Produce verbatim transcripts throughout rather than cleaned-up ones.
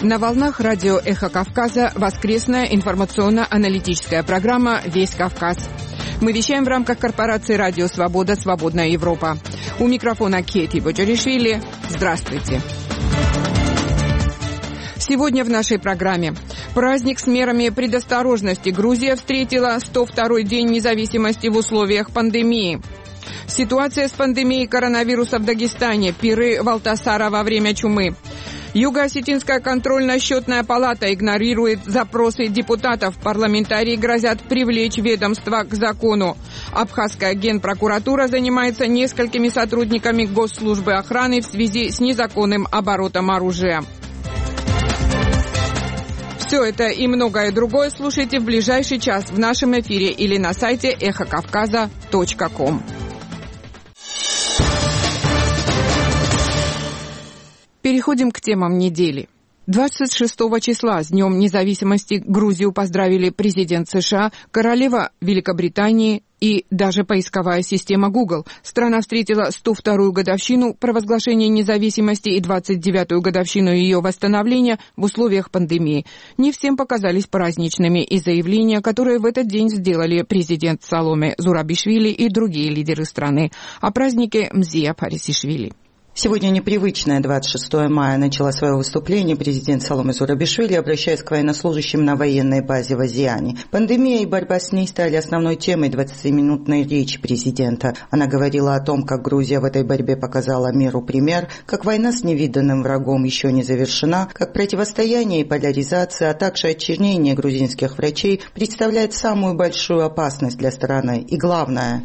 На волнах радио «Эхо Кавказа» воскресная информационно-аналитическая программа «Весь Кавказ». Мы вещаем в рамках корпорации «Радио Свобода. Свободная Европа». У микрофона Кети Боджаришвили. Здравствуйте. Сегодня в нашей программе. Праздник с мерами предосторожности. Грузия встретила сто второй день независимости в условиях пандемии. Ситуация с пандемией коронавируса в Дагестане. Пиры Валтасара во время чумы. Юго-Осетинская контрольно-счетная палата игнорирует запросы депутатов. Парламентарии грозят привлечь ведомство к закону. Абхазская генпрокуратура занимается несколькими сотрудниками госслужбы охраны в связи с незаконным оборотом оружия. Все это и многое другое слушайте в ближайший час в нашем эфире или на сайте эхо кавказа точка ком. Переходим к темам недели. двадцать шестого числа с Днем независимости Грузию поздравили президент США, королева Великобритании и даже поисковая система Google. Страна встретила сто вторую годовщину провозглашения независимости и двадцать девятую годовщину ее восстановления в условиях пандемии. Не всем показались праздничными и заявления, которые в этот день сделали президент Саломе Зурабишвили и другие лидеры страны. О празднике Мзия Парисишвили. Сегодня непривычное двадцать шестого мая начала свое выступление президент Саломе Зурабишвили, обращаясь к военнослужащим на военной базе в Азиане. Пандемия и борьба с ней стали основной темой двадцатиминутной речи президента. Она говорила о том, как Грузия в этой борьбе показала миру пример, как война с невиданным врагом еще не завершена, как противостояние и поляризация, а также очернение грузинских врачей представляет самую большую опасность для страны. И главное,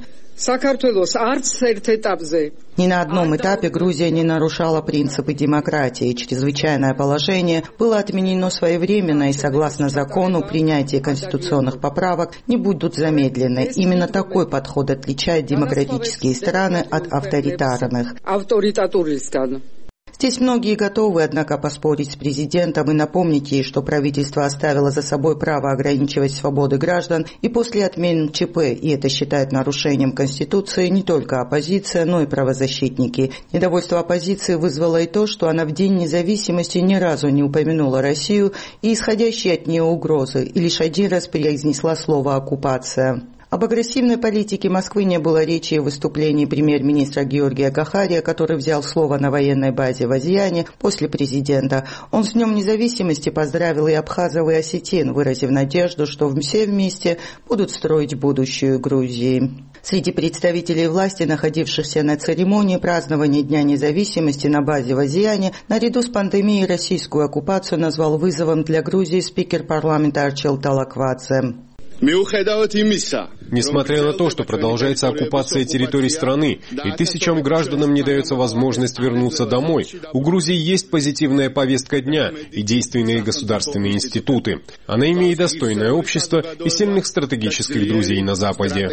ни на одном этапе Грузия не нарушала принципы демократии. Чрезвычайное положение было отменено своевременно и, согласно закону, принятие конституционных поправок не будут замедлены. Именно такой подход отличает демократические страны от авторитарных. Здесь многие готовы, однако, поспорить с президентом и напомнить ей, что правительство оставило за собой право ограничивать свободы граждан и после отмены ЧП, и это считает нарушением Конституции не только оппозиция, но и правозащитники. Недовольство оппозиции вызвало и то, что она в День независимости ни разу не упомянула Россию и исходящие от нее угрозы, и лишь один раз произнесла слово «оккупация». Об агрессивной политике Москвы не было речи в выступлении премьер-министра Георгия Гахария, который взял слово на военной базе в Азиане после президента. Он с Днем независимости поздравил и абхазов, и осетин, выразив надежду, что все вместе будут строить будущую Грузии. Среди представителей власти, находившихся на церемонии празднования Дня независимости на базе в Азиане, наряду с пандемией российскую оккупацию назвал вызовом для Грузии спикер парламента Арчил Талаквадзе. Несмотря на то, что продолжается оккупация территорий страны, и тысячам гражданам не дается возможность вернуться домой, у Грузии есть позитивная повестка дня и действенные государственные институты. Она имеет достойное общество и сильных стратегических друзей на Западе.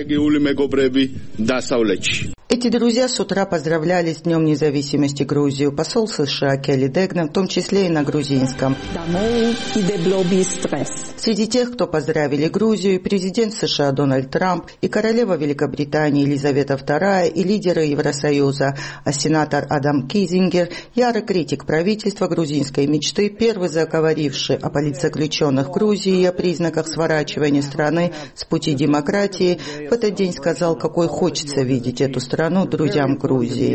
Эти друзья с утра поздравляли с Днем независимости Грузию. Посол США Келли Дегнам, в том числе и на грузинском. Среди тех, кто поздравили Грузию, президент США Дональд Трамп, и королева Великобритании Елизавета вторая, и лидеры Евросоюза, а сенатор Адам Кизингер, ярый критик правительства грузинской мечты, первый заговоривший о политзаключенных в Грузии и о признаках сворачивания страны с пути демократии, в этот день сказал, какой хочется видеть эту страну друзьям Грузии.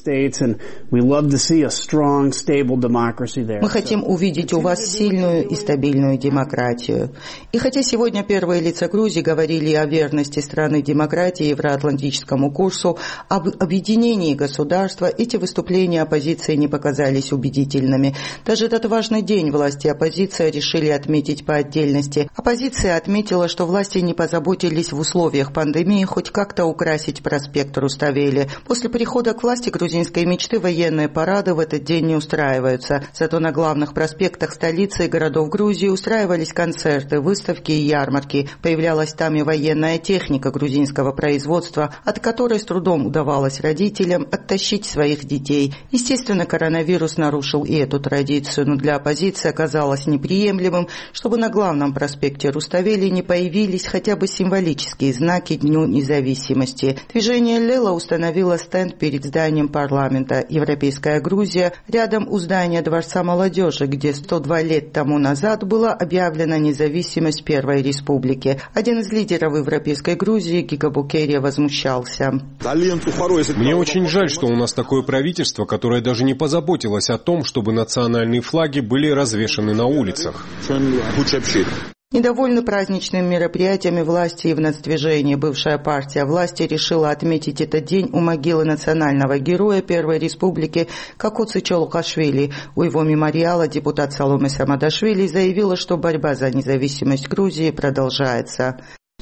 Мы хотим увидеть у вас сильную и стабильную демократию. И хотя сегодня первые лица Грузии говорили о верности страны демократии и евроатлантическому курсу, об объединении государства, эти выступления оппозиции не показались убедительными. Даже этот важный день власти и оппозиция решили отметить по отдельности. Оппозиция отметила, что власти не позаботились в условиях пандемии хоть как-то украсить проспект Руставели. После прихода к власти грузинской мечты военные парады в этот день не устраиваются. Зато на главных проспектах столицы и городов Грузии устраивались концерты, выставки и ярмарки. Появлялась там и военная техника грузинского производства, от которой с трудом удавалось родителям оттащить своих детей. Естественно, коронавирус нарушил и эту традицию, но для оппозиции оказалось неприемлемым, чтобы на главном проспекте Руставели не появились хотя бы символические знаки Дню независимости. Движение Лела установила стенд перед зданием парламента «Европейская Грузия» рядом у здания Дворца молодежи, где сто два лет тому назад была объявлена независимость Первой Республики. Один из лидеров Европейской Грузии, Гига Букерия, возмущался. Мне очень жаль, что у нас такое правительство, которое даже не позаботилось о том, чтобы национальные флаги были развешаны на улицах. Недовольны праздничными мероприятиями власти и в нацдвижении. Бывшая партия власти решила отметить этот день у могилы национального героя Первой Республики Какуцы Чолукашвили. У его мемориала депутат Саломе Самадашвили заявила, что борьба за независимость Грузии продолжается.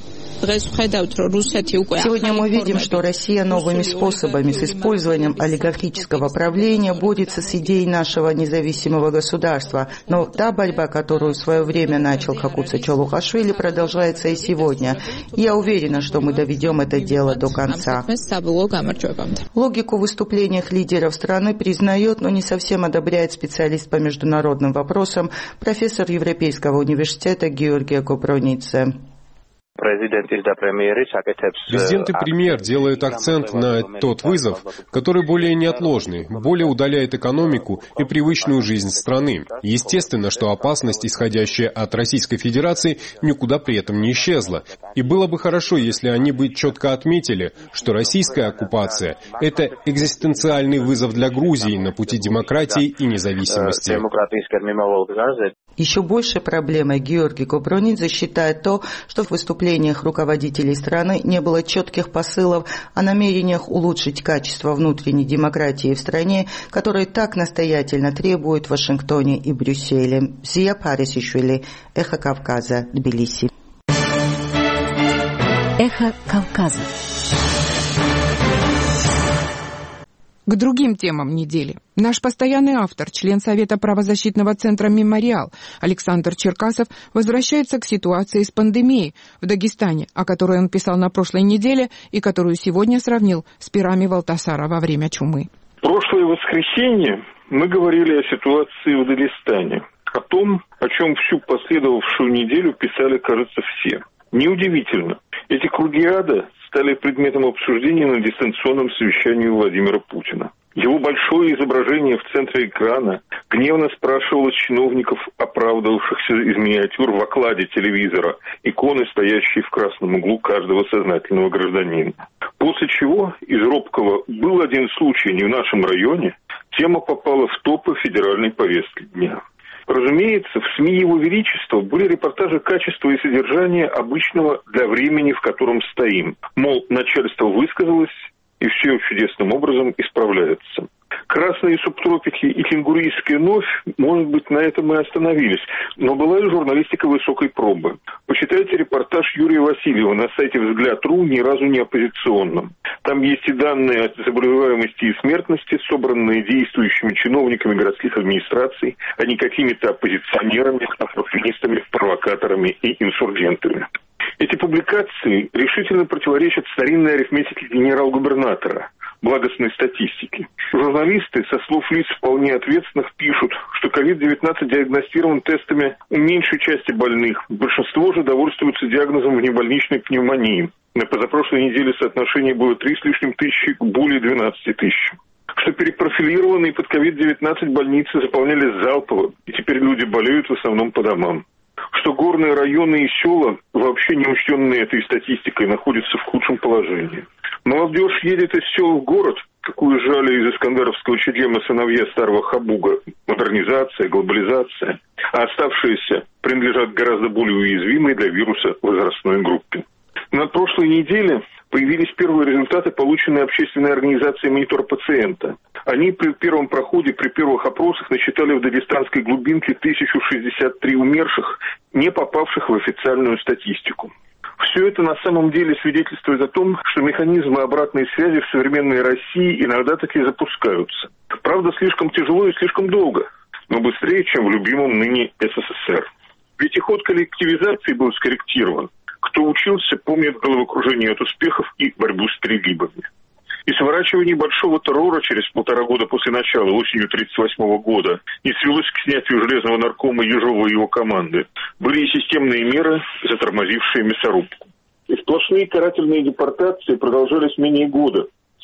Сегодня мы видим, что Россия новыми способами, с использованием олигархического правления, борется с идеей нашего независимого государства. Но та борьба, которую в свое время начал Какуцы Чолукашвили, продолжается и сегодня. И я уверена, что мы доведем это дело до конца. Логику в выступлениях лидеров страны признает, но не совсем одобряет специалист по международным вопросам, профессор Европейского университета Георгия Копронице. Президент и премьер делают акцент на тот вызов, который более неотложный, более удаляет экономику и привычную жизнь страны. Естественно, что опасность, исходящая от Российской Федерации, никуда при этом не исчезла. И было бы хорошо, если они бы четко отметили, что российская оккупация – это экзистенциальный вызов для Грузии на пути демократии и независимости. Еще большей проблемой Георгий Копронидзе считает то, что в выступлениях руководителей страны не было четких посылов о намерениях улучшить качество внутренней демократии в стране, которые так настоятельно требуют в Вашингтоне и Брюсселе. Зия Парисишвили, Эхо Кавказа, Тбилиси. Эхо Кавказа. К другим темам недели. Наш постоянный автор, член Совета правозащитного центра «Мемориал» Александр Черкасов возвращается к ситуации с пандемией в Дагестане, о которой он писал на прошлой неделе и которую сегодня сравнил с пирами Валтасара во время чумы. В прошлое воскресенье мы говорили о ситуации в Дагестане, о том, о чем всю последовавшую неделю писали, кажется, все. Неудивительно, эти круги ада стали предметом обсуждения на дистанционном совещании Владимира Путина. Его большое изображение в центре экрана гневно спрашивало чиновников, оправдывавшихся из миниатюр в окладе телевизора, иконы, стоящие в красном углу каждого сознательного гражданина. После чего из робкого «был один случай не в нашем районе» тема попала в топы федеральной повестки дня. Разумеется, в СМИ Его Величества были репортажи качества и содержания обычного для времени, в котором стоим. Мол, начальство высказалось, и все чудесным образом исправляется. Красные субтропики и кенгурийская новь, может быть, на этом и остановились. Но была и журналистика высокой пробы. Почитайте репортаж Юрия Васильева на сайте взгляд точка ру, ни разу не оппозиционном. Там есть и данные о заболеваемости и смертности, собранные действующими чиновниками городских администраций, а не какими-то оппозиционерами, оппортунистами, провокаторами и инсургентами. Эти публикации решительно противоречат старинной арифметике генерал-губернатора, благостной статистики. Журналисты, со слов лиц вполне ответственных, пишут, что ковид девятнадцать диагностирован тестами у меньшей части больных. Большинство же довольствуются диагнозом внебольничной пневмонии. На позапрошлой неделе соотношение было три с лишним тысячи к более двенадцати тысячам. Что перепрофилированные под ковид девятнадцать больницы заполнялись залпово, и теперь люди болеют в основном по домам. Что горные районы и села, вообще не учтенные этой статистикой, находятся в худшем положении. Молодежь едет из сел в город, какую жали из искандеровского чедема сыновья старого Хабуга. Модернизация, глобализация. А оставшиеся принадлежат гораздо более уязвимой для вируса возрастной группе. На прошлой неделе появились первые результаты, полученные общественной организацией «Монитор пациента». Они при первом проходе, при первых опросах насчитали в дагестанской глубинке тысячу шестьдесят три умерших, не попавших в официальную статистику. Все это на самом деле свидетельствует о том, что механизмы обратной связи в современной России иногда таки запускаются. Правда, слишком тяжело и слишком долго, но быстрее, чем в любимом ныне СССР. Ведь и ход коллективизации был скорректирован. Кто учился, помнит головокружение от успехов и борьбу с перегибами. И сворачивание большого террора через полтора года после начала, осенью тысяча девятьсот тридцать восьмого года, не свелось к снятию железного наркома Ежова и его команды. Были и системные меры, затормозившие мясорубку. И сплошные карательные депортации продолжались менее года.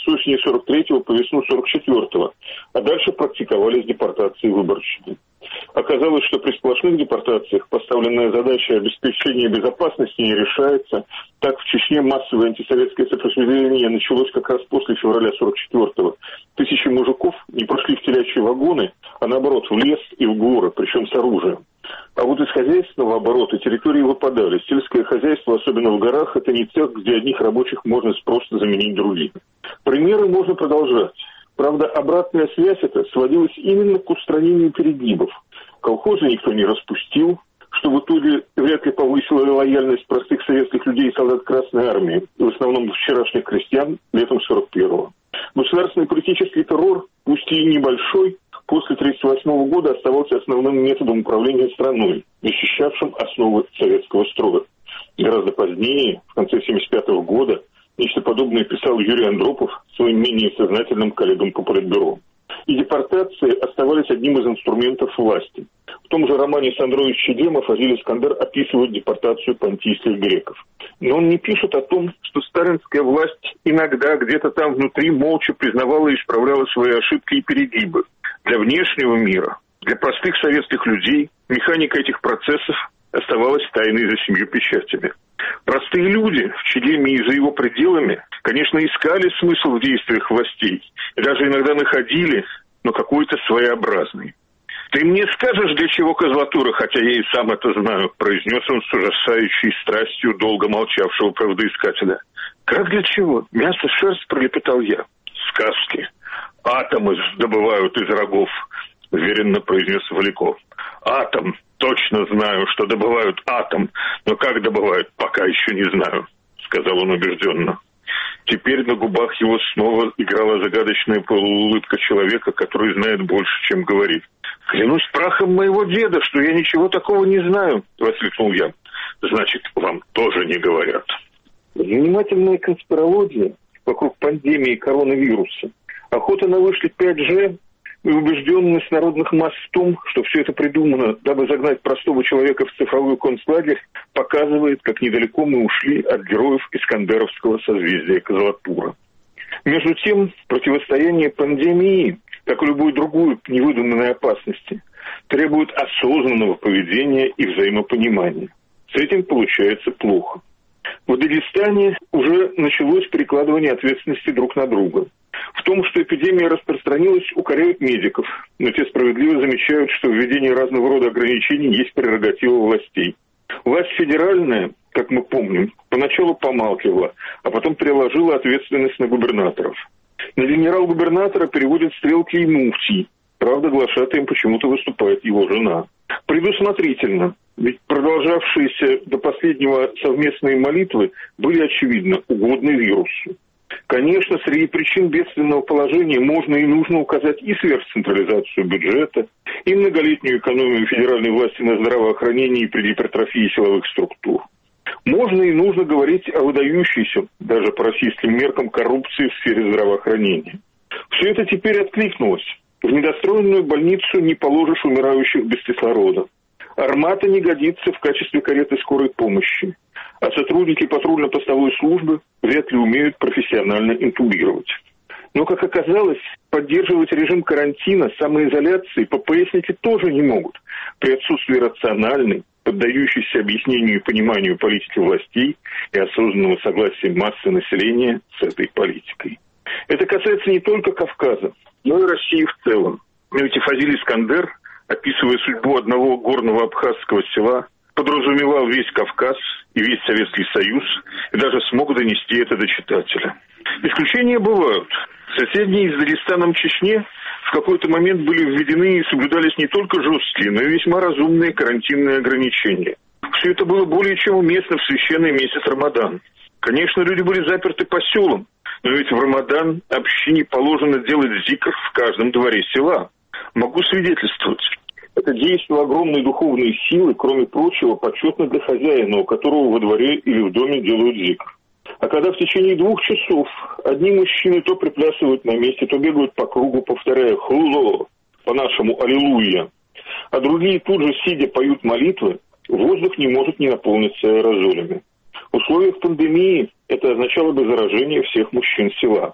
с осени сорок третьего по весну сорок четвертого, а дальше практиковались депортации выборщики. Оказалось, что при сплошных депортациях поставленная задача обеспечения безопасности не решается. Так в Чечне массовое антисоветское сопротивление началось как раз после февраля сорок четвертого. Тысячи мужиков не прошли в телячьи вагоны, а наоборот в лес и в горы, причем с оружием. А вот из хозяйственного оборота территории выпадали. Сельское хозяйство, особенно в горах, это не цех, где одних рабочих можно просто заменить другими. Примеры можно продолжать. Правда, обратная связь эта сводилась именно к устранению перегибов. Колхозы никто не распустил, что в итоге вряд ли повысило лояльность простых советских людей и солдат Красной Армии, в основном вчерашних крестьян, летом сорок первого. Государственный политический террор, пусть и небольшой, после тридцать восьмого года оставался основным методом управления страной, защищавшим основы советского строя. Гораздо позднее, в конце семьдесят пятого года, нечто подобное писал Юрий Андропов своим менее сознательным коллегам по Политбюро. И депортации оставались одним из инструментов власти. В том же романе Сандрович Чедемов Азиль Искандер описывает депортацию понтийских греков. Но он не пишет о том, что сталинская власть иногда где-то там внутри молча признавала и исправляла свои ошибки и перегибы. Для внешнего мира, для простых советских людей механика этих процессов оставалась тайной за семью печатями. Простые люди в Чедеме и за его пределами, конечно, искали смысл в действиях властей и даже иногда находили, но какой-то своеобразный. «Ты мне скажешь, для чего козлатура, хотя я и сам это знаю», — произнес он с ужасающей страстью долго молчавшего правдоискателя. «Как для чего? Мясо, шерсть», — пролепетал я. «Сказки. Атомы добывают из рогов», — уверенно произнес Валяков. «Атом. Точно знаю, что добывают атом, но как добывают, пока еще не знаю», — сказал он убежденно. Теперь на губах его снова играла загадочная полуулыбка человека, который знает больше, чем говорит. «Клянусь прахом моего деда, что я ничего такого не знаю», — воскликнул я. «Значит, вам тоже не говорят». Занимательная конспирология вокруг пандемии коронавируса, охота на вышли пять джи и убежденность народных масс в том, что все это придумано, дабы загнать простого человека в цифровой концлагерь, показывает, как недалеко мы ушли от героев Искандеровского созвездия Козлатура. Между тем, противостояние пандемии, как и любой другой невыдуманной опасности, требует осознанного поведения и взаимопонимания. С этим получается плохо. В Дагестане уже началось перекладывание ответственности друг на друга. В том, что эпидемия распространилась, укоряют медиков, но те справедливо замечают, что введение разного рода ограничений есть прерогатива властей. Власть федеральная, как мы помним, поначалу помалкивала, а потом переложила ответственность на губернаторов. На генерал-губернатора переводят стрелки и муфтий. Правда, глашатаем почему-то выступает его жена. Предусмотрительно, ведь продолжавшиеся до последнего совместные молитвы были, очевидно, угодны вирусу. Конечно, среди причин бедственного положения можно и нужно указать и сверхцентрализацию бюджета, и многолетнюю экономию федеральной власти на здравоохранении при гипертрофии силовых структур. Можно и нужно говорить о выдающейся, даже по российским меркам, коррупции в сфере здравоохранения. Все это теперь откликнулось. В недостроенную больницу не положишь умирающих без кислорода. Армата не годится в качестве кареты скорой помощи. А сотрудники патрульно-постовой службы вряд ли умеют профессионально интубировать. Но, как оказалось, поддерживать режим карантина, самоизоляции ППСники тоже не могут при отсутствии рациональной, поддающейся объяснению и пониманию политики властей и осознанного согласия массы населения с этой политикой. Это касается не только Кавказа, но и России в целом. Ведь Азиль Искандер, описывая судьбу одного горного абхазского села, подразумевал весь Кавказ и весь Советский Союз, и даже смог донести это до читателя. Исключения бывают. В соседней с Дагестаном Чечне в какой-то момент были введены и соблюдались не только жесткие, но и весьма разумные карантинные ограничения. Все это было более чем уместно в священный месяц Рамадан. Конечно, люди были заперты по селам, но ведь в Рамадан общине положено делать зикр в каждом дворе села. Могу свидетельствовать. Это действие огромной духовной силы, кроме прочего, почетно для хозяина, у которого во дворе или в доме делают зикр. А когда в течение двух часов одни мужчины то приплясывают на месте, то бегают по кругу, повторяя «хуло», по-нашему «аллилуйя», а другие тут же, сидя, поют молитвы, воздух не может не наполниться аэрозолями. В условиях пандемии это означало бы заражение всех мужчин села.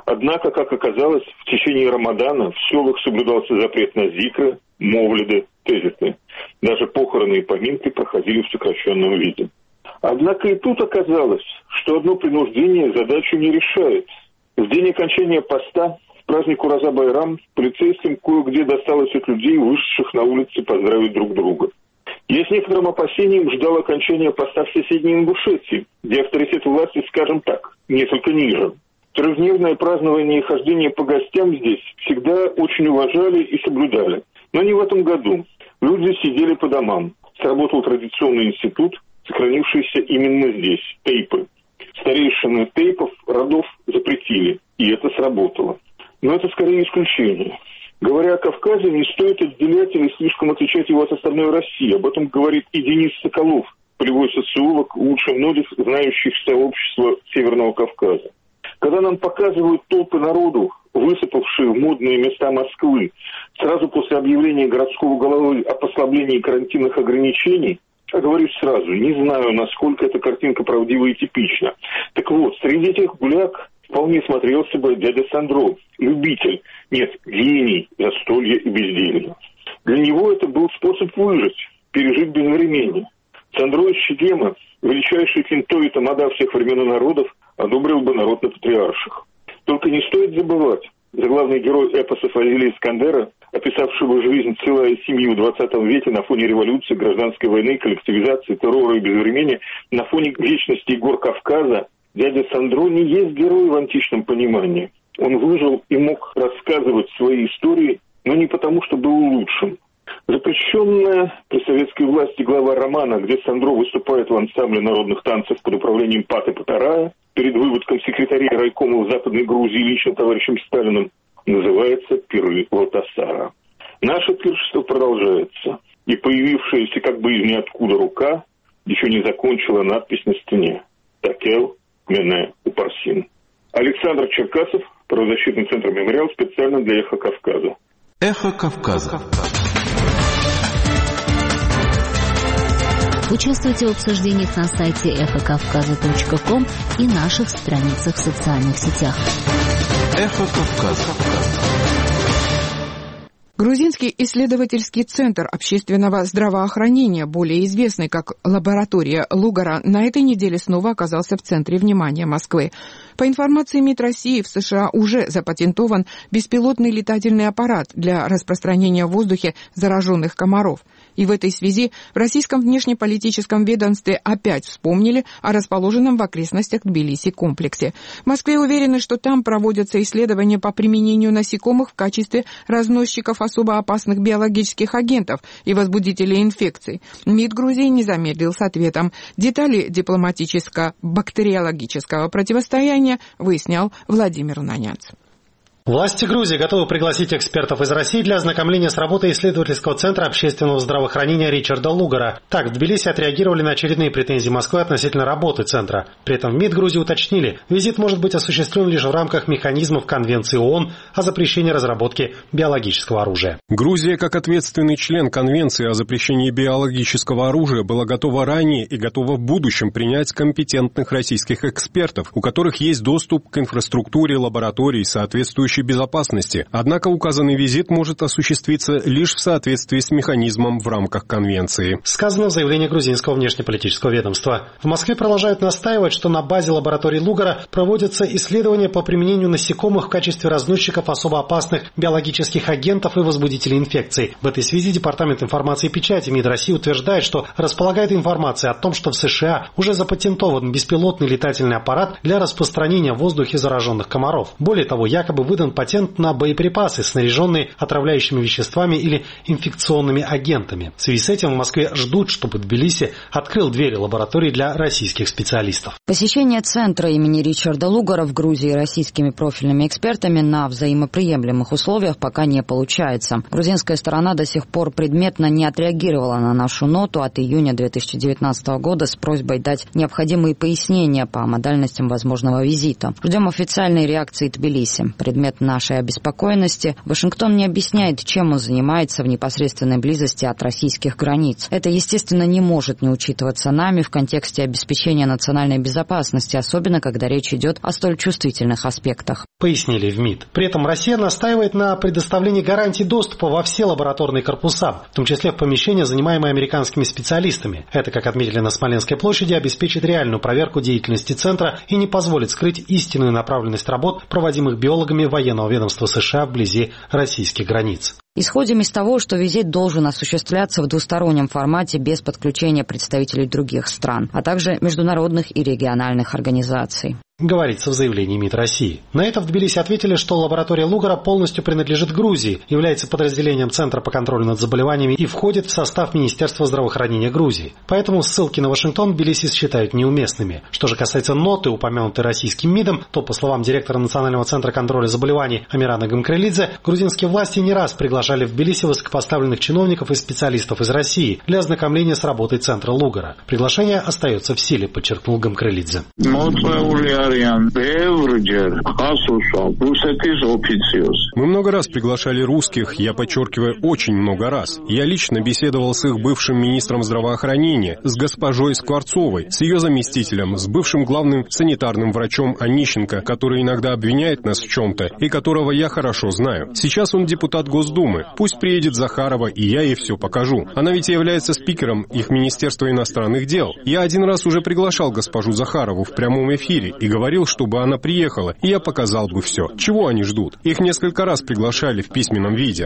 Однако, как оказалось, в течение Рамадана в селах соблюдался запрет на зикры, мовлиды, тезисы. Даже похороны и поминки проходили в сокращенном виде. Однако и тут оказалось, что одно принуждение задачу не решает. В день окончания поста, в праздник Ураза-Байрам, полицейским кое-где досталось от людей, вышедших на улицы поздравить друг друга. Я с некоторым опасением ждал окончания поста в соседней Ингушетии, где авторитет власти, скажем так, несколько ниже. Трехдневное празднование и хождение по гостям здесь всегда очень уважали и соблюдали. Но не в этом году. Люди сидели по домам. Сработал традиционный институт, сохранившийся именно здесь – тейпы. Старейшины тейпов родов запретили, и это сработало. Но это скорее исключение. Говоря о Кавказе, не стоит отделять или слишком отличать его от остальной России. Об этом говорит и Денис Соколов, полевой социолог, лучше многих знающих сообщества Северного Кавказа. Когда нам показывают толпы народу, высыпавшие в модные места Москвы, сразу после объявления городского головы о послаблении карантинных ограничений, я говорю сразу, не знаю, насколько эта картинка правдива и типична. Так вот, среди этих гуляк вполне смотрелся бы дядя Сандро, любитель, нет, гений застолья и безделья. Для него это был способ выжить, пережить безвременье. Сандро из Чегема, величайший финтой и тамада всех времен и народов, одобрил бы народ на патриарших. Только не стоит забывать, заглавный герой эпоса Фазиля Искандера, описавшего жизнь целой семьи в двадцатом веке на фоне революции, гражданской войны, коллективизации, террора и безвременья, на фоне вечности гор Кавказа, дядя Сандро не есть герой в античном понимании. Он выжил и мог рассказывать свои истории, но не потому, что был лучшим. Запрещенная при советской власти глава романа, где Сандро выступает в ансамбле народных танцев под управлением Паты Патарая, перед выводком секретарей райкома в Западной Грузии лично товарищем Сталиным, называется «Пиры Валтасара». Наше пиршество продолжается, и появившаяся как бы из ниоткуда рука еще не закончила надпись на стене «Такел мене упарсин». Александр Черкасов, правозащитный центр «Мемориал», специально для «Эхо Кавказа». «Эхо Кавказа». Участвуйте в обсуждениях на сайте эхо кавказа точка ком и наших страницах в социальных сетях. Эхо Кавказа. Грузинский исследовательский центр общественного здравоохранения, более известный как лаборатория Лугара, на этой неделе снова оказался в центре внимания Москвы. По информации МИД России, в США уже запатентован беспилотный летательный аппарат для распространения в воздухе зараженных комаров. И в этой связи в российском внешнеполитическом ведомстве опять вспомнили о расположенном в окрестностях Тбилиси комплексе. В Москве уверены, что там проводятся исследования по применению насекомых в качестве разносчиков особо опасных биологических агентов и возбудителей инфекций. МИД Грузии не замедлил с ответом. Детали дипломатическо-бактериологического противостояния выяснял Владимир Наняц. Власти Грузии готовы пригласить экспертов из России для ознакомления с работой исследовательского центра общественного здравоохранения Ричарда Лугара. Так, в Тбилиси отреагировали на очередные претензии Москвы относительно работы центра. При этом в МИД Грузии уточнили, визит может быть осуществлен лишь в рамках механизмов Конвенции ООН о запрещении разработки биологического оружия. Грузия, как ответственный член Конвенции о запрещении биологического оружия, была готова ранее и готова в будущем принять компетентных российских экспертов, у которых есть доступ к инфраструктуре лабораторий, соответствующей безопасности. Однако указанный визит может осуществиться лишь в соответствии с механизмом в рамках Конвенции. Сказано в заявлении грузинского внешнеполитического ведомства. В Москве продолжают настаивать, что на базе лаборатории Лугара проводятся исследования по применению насекомых в качестве разносчиков особо опасных биологических агентов и возбудителей инфекций. В этой связи Департамент информации и печати МИД России утверждает, что располагает информацией о том, что в США уже запатентован беспилотный летательный аппарат для распространения в воздухе зараженных комаров. Более того, якобы выдан патент на боеприпасы, снаряженные отравляющими веществами или инфекционными агентами. В связи с этим в Москве ждут, чтобы Тбилиси открыл двери лаборатории для российских специалистов. Посещение центра имени Ричарда Лугара в Грузии российскими профильными экспертами на взаимоприемлемых условиях пока не получается. Грузинская сторона до сих пор предметно не отреагировала на нашу ноту от июня две тысячи девятнадцатого года с просьбой дать необходимые пояснения по модальностям возможного визита. Ждем официальной реакции Тбилиси. Предмет предмет нашей обеспокоенности, Вашингтон не объясняет, чем он занимается в непосредственной близости от российских границ. Это, естественно, не может не учитываться нами в контексте обеспечения национальной безопасности, особенно когда речь идет о столь чувствительных аспектах. Пояснили в МИД. При этом Россия настаивает на предоставлении гарантий доступа во все лабораторные корпуса, в том числе в помещения, занимаемые американскими специалистами. Это, как отметили на Смоленской площади, обеспечит реальную проверку деятельности центра и не позволит скрыть истинную направленность работ, проводимых биологами военного ведомства США вблизи российских границ. Исходим из того, что визит должен осуществляться в двустороннем формате без подключения представителей других стран, а также международных и региональных организаций. Говорится в заявлении МИД России. На это в Тбилиси ответили, что лаборатория Лугара полностью принадлежит Грузии, является подразделением Центра по контролю над заболеваниями и входит в состав Министерства здравоохранения Грузии. Поэтому ссылки на Вашингтон Тбилиси считают неуместными. Что же касается ноты, упомянутой российским МИДом, то, по словам директора Национального центра контроля заболеваний Амирана Гамкрелидзе, грузинские власти не раз приглашали в Тбилиси высокопоставленных чиновников и специалистов из России для ознакомления с работой Центра Лугара. Приглашение остается в силе, подчеркнул Гамкрелидзе. Мы много раз приглашали русских, я подчеркиваю, очень много раз. Я лично беседовал с их бывшим министром здравоохранения, с госпожой Скворцовой, с ее заместителем, с бывшим главным санитарным врачом Онищенко, который иногда обвиняет нас в чем-то и которого я хорошо знаю. Сейчас он депутат Госдумы. Пусть приедет Захарова, и я ей все покажу. Она ведь является спикером их Министерства иностранных дел. Я один раз уже приглашал госпожу Захарову в прямом эфире и говорил, чтобы она приехала, и я показал бы все. Чего они ждут? Их несколько раз приглашали в письменном виде.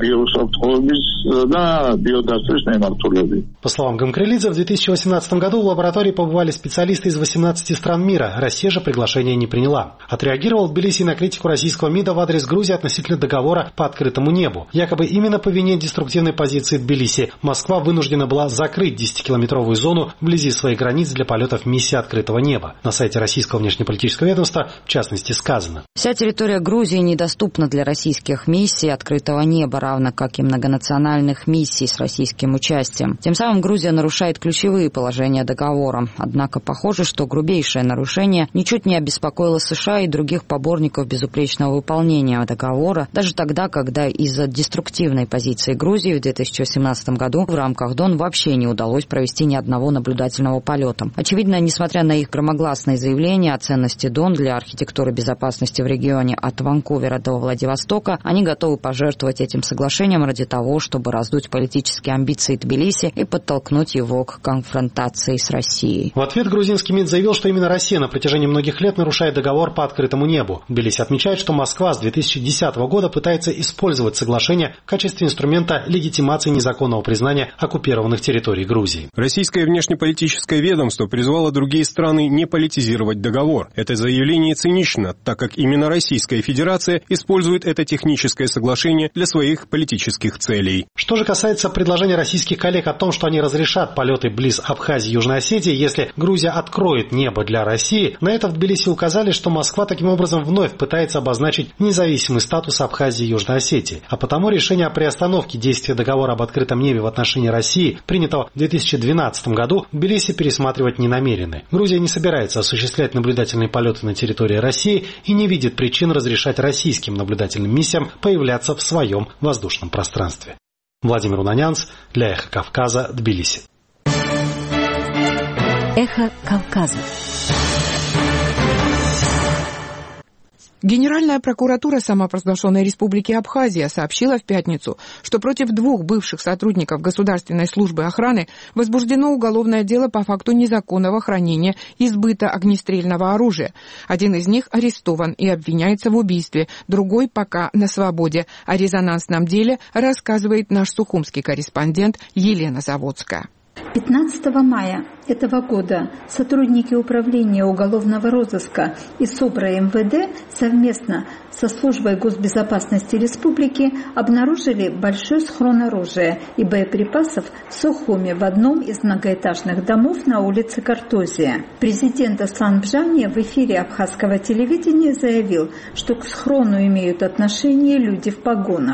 По словам Гамкрелидзе, в две тысячи восемнадцатом году в лаборатории побывали специалисты из восемнадцати стран мира. Россия же приглашение не приняла. Отреагировал Тбилиси на критику российского МИДа в адрес Грузии относительно договора по открытому небу. Якобы именно по вине деструктивной позиции Тбилиси Москва вынуждена была закрыть десятикилометровую зону вблизи своих границ для полетов миссии открытого неба. На сайте российского внешнеполитического ведомства, в частности, сказано: вся территория Грузии недоступна для российских миссий открытого неба, равно как и многонациональных миссий с российским участием. Тем самым Грузия нарушает ключевые положения договора. Однако похоже, что грубейшее нарушение ничуть не обеспокоило США и других поборников безупречного выполнения договора, даже тогда, когда из-за деструктивной позиции Грузии в две тысячи восемнадцатом году в рамках ДОН вообще не удалось провести ни одного наблюдательного полета. Очевидно, несмотря на их громогласные заявления о ценности ДОН для архитектуры безопасности в регионе от Ванкувера до Владивостока, они готовы пожертвовать этим соглашением ради того, чтобы раздуть политические амбиции Тбилиси и подтолкнуть его к конфронтации с Россией. В ответ грузинский МИД заявил, что именно Россия на протяжении многих лет нарушает договор по открытому небу. Тбилиси отмечает, что Москва с две тысячи десятого года пытается использовать соглашение в качестве инструмента легитимации незаконного признания оккупированных территорий Грузии. Российское внешнеполитическое ведомство призвало другие страны не политизировать договор. Это заявление цинично, так как именно Российская Федерация использует это техническое соглашение для своих политических целей. Что же касается предложения российских коллег о том, что они разрешат полеты близ Абхазии и Южной Осетии, если Грузия откроет небо для России, на это в Тбилиси указали, что Москва таким образом вновь пытается обозначить независимый статус Абхазии и Южной Осетии. А потому решение о приостановке действия договора об открытом небе в отношении России, принятого в две тысячи двенадцатом году, Тбилиси пересматривать не намерены. Грузия не собирается осуществлять наблюдательные полеты на территории России и не видит причин разрешать российским наблюдательным миссиям появляться в своем воздушном пространстве. Владимир Унанянц для Эхо Кавказа, Тбилиси. Эхо Кавказа. Генеральная прокуратура самопровозглашенной Республики Абхазия сообщила в пятницу, что против двух бывших сотрудников Государственной службы охраны возбуждено уголовное дело по факту незаконного хранения и сбыта огнестрельного оружия. Один из них арестован и обвиняется в убийстве, другой пока на свободе. О резонансном деле рассказывает наш сухумский корреспондент Елена Заводская. пятнадцатого мая этого года сотрудники Управления уголовного розыска и СОБРа МВД совместно со Службой госбезопасности Республики обнаружили большой схрон оружия и боеприпасов в Сухуме в одном из многоэтажных домов на улице Картозия. Президент Аслан Бжани в эфире абхазского телевидения заявил, что к схрону имеют отношение люди в погонах.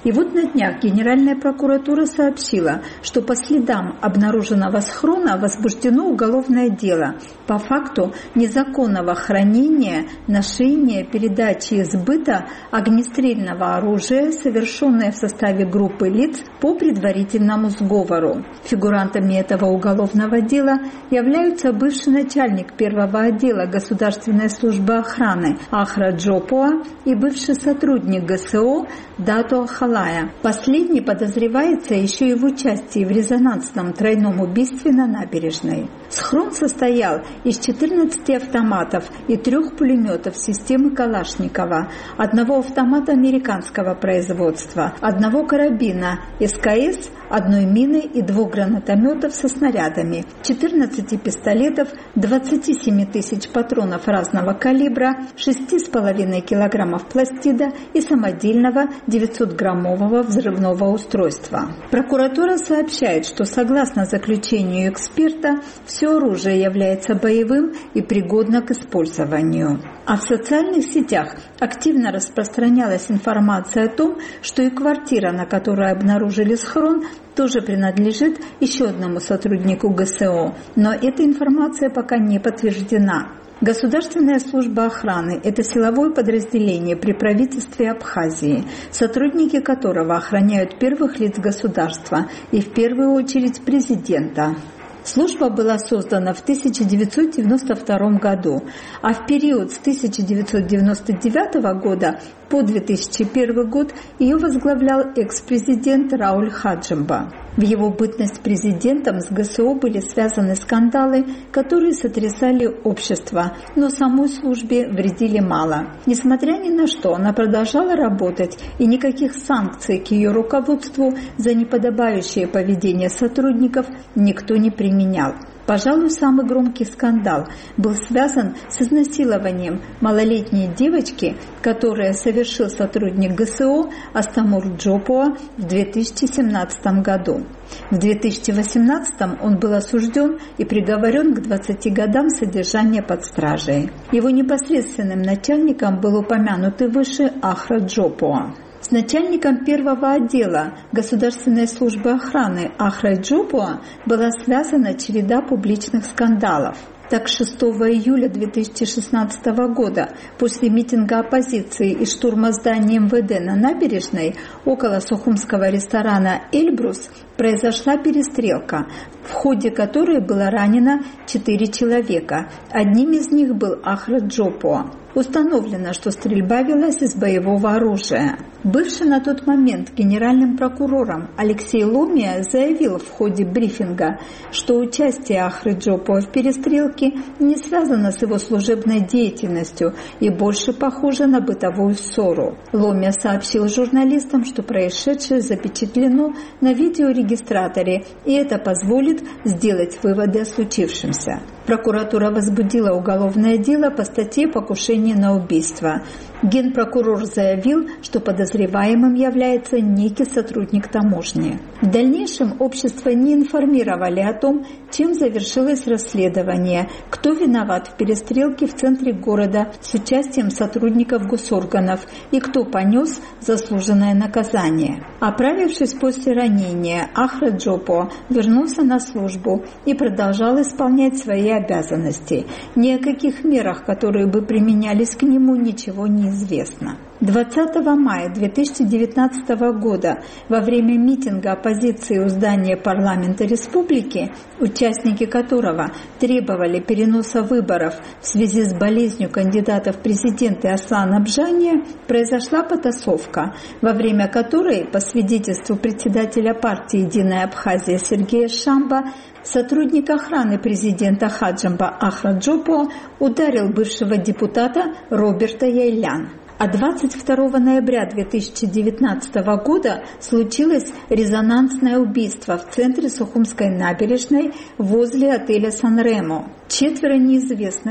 И вот на днях Генеральная прокуратура сообщила, что по следам обнаруженного схрона возбуждено уголовное дело по факту незаконного хранения, ношения, передачи и сбыта огнестрельного оружия, совершенное в составе группы лиц по предварительному сговору. Фигурантами этого уголовного дела являются бывший начальник первого отдела Государственной службы охраны Ахра Джопуа и бывший сотрудник ГСО Дато Халая. Последний подозревается еще и в участии в резонансном тройном убийстве на набережной. Схрон состоял из четырнадцати автоматов и трех пулеметов системы Калашникова, одного автомата американского производства, одного карабина СКС, одной мины и двух гранатометов со снарядами, четырнадцати пистолетов, двадцати семи тысяч патронов разного калибра, шести с половиной килограммов пластида и самодельного девятисотграммового взрывного устройства. Прокуратура сообщает, что согласно заключению эксперта, все оружие является боевым и пригодно к использованию. А в социальных сетях активно распространялась информация о том, что и квартира, на которой обнаружили схрон, тоже принадлежит еще одному сотруднику ГСО, но эта информация пока не подтверждена. Государственная служба охраны – это силовое подразделение при правительстве Абхазии, сотрудники которого охраняют первых лиц государства и в первую очередь президента. Служба была создана в тысяча девятьсот девяносто втором году, а в период с тысяча девятьсот девяносто девятого года по две тысячи первый год ее возглавлял экс-президент Рауль Хаджимба. В его бытность президентом с ГСО были связаны скандалы, которые сотрясали общество, но самой службе вредили мало. Несмотря ни на что, она продолжала работать, и никаких санкций к ее руководству за неподобающее поведение сотрудников никто не применял. Пожалуй, самый громкий скандал был связан с изнасилованием малолетней девочки, которое совершил сотрудник ГСО Астамур Джопуа в две тысячи семнадцатом году. В две тысячи восемнадцатом он был осужден и приговорен к двадцати годам содержания под стражей. Его непосредственным начальником был упомянутый выше Ахра Джопуа. С начальником первого отдела Государственной службы охраны Ахрой Джопуа была связана череда публичных скандалов. Так, шестого июля две тысячи шестнадцатого года, после митинга оппозиции и штурма здания эм вэ дэ на набережной около сухумского ресторана «Эльбрус», произошла перестрелка, в ходе которой было ранено четыре человека. Одним из них был Ахра Джопуа. Установлено, что стрельба велась из боевого оружия. Бывший на тот момент генеральным прокурором Алексей Ломия заявил в ходе брифинга, что участие Ахры Джопуа в перестрелке не связано с его служебной деятельностью и больше похоже на бытовую ссору. Ломия сообщил журналистам, что происшедшее запечатлено на видеорегистраторе, и это позволит сделать выводы о случившемся. Прокуратура возбудила уголовное дело по статье «Покушение на убийство». Генпрокурор заявил, что подозреваемым является некий сотрудник таможни. В дальнейшем общество не информировали о том, чем завершилось расследование, кто виноват в перестрелке в центре города с участием сотрудников госорганов и кто понес заслуженное наказание. Оправившись после ранения, Ахра Джопуа вернулся на службу и продолжал исполнять свои обязанности. Ни о каких мерах, которые бы применялись к нему, ничего не известно. двадцатого мая две тысячи девятнадцатого года во время митинга оппозиции у здания парламента республики, участники которого требовали переноса выборов в связи с болезнью кандидата в президенты Аслана Бжания, произошла потасовка, во время которой, по свидетельству председателя партии «Единая Абхазия» Сергея Шамба, сотрудник охраны президента Хаджимба Ахра Джопуа ударил бывшего депутата Роберта Яйлян. А двадцать второго ноября две тысячи девятнадцатого года случилось резонансное убийство в центре Сухумской набережной возле отеля «Сан-Ремо». Четверо неизвестных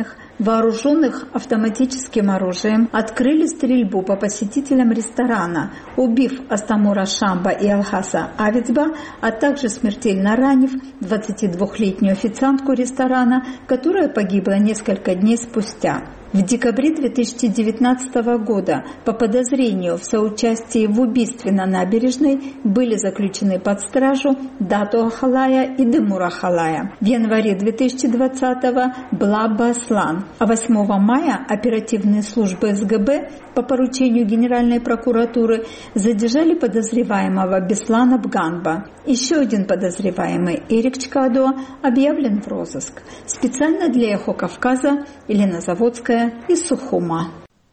вооруженных автоматическим оружием, открыли стрельбу по посетителям ресторана, убив Астамура Шамба и Алхаса Авицба, а также смертельно ранив двадцатидвухлетнюю официантку ресторана, которая погибла несколько дней спустя. В декабре две тысячи девятнадцатого года по подозрению в соучастии в убийстве на набережной были заключены под стражу Дату Ахалая и Демура Ахалая. В январе две тысячи двадцатого Блаба Аслан, а восьмого мая оперативные службы СГБ по поручению Генеральной прокуратуры задержали подозреваемого Беслана Бганба. Еще один подозреваемый, Эрик Чкадо, объявлен в розыск. Специально для «Эхо Кавказа» Елена Заводская из Сухума.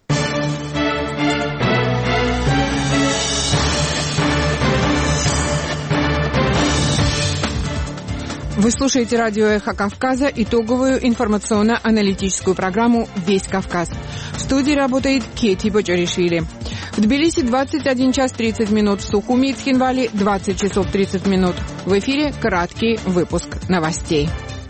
Вы слушаете радио «Эхо Кавказа», итоговую информационно-аналитическую программу «Весь Кавказ». В студии работает Кети Бочаришвили. В Тбилиси двадцать один час тридцать минут, в Сухуми и Цхинвале двадцать часов тридцать минут. В эфире краткий выпуск новостей.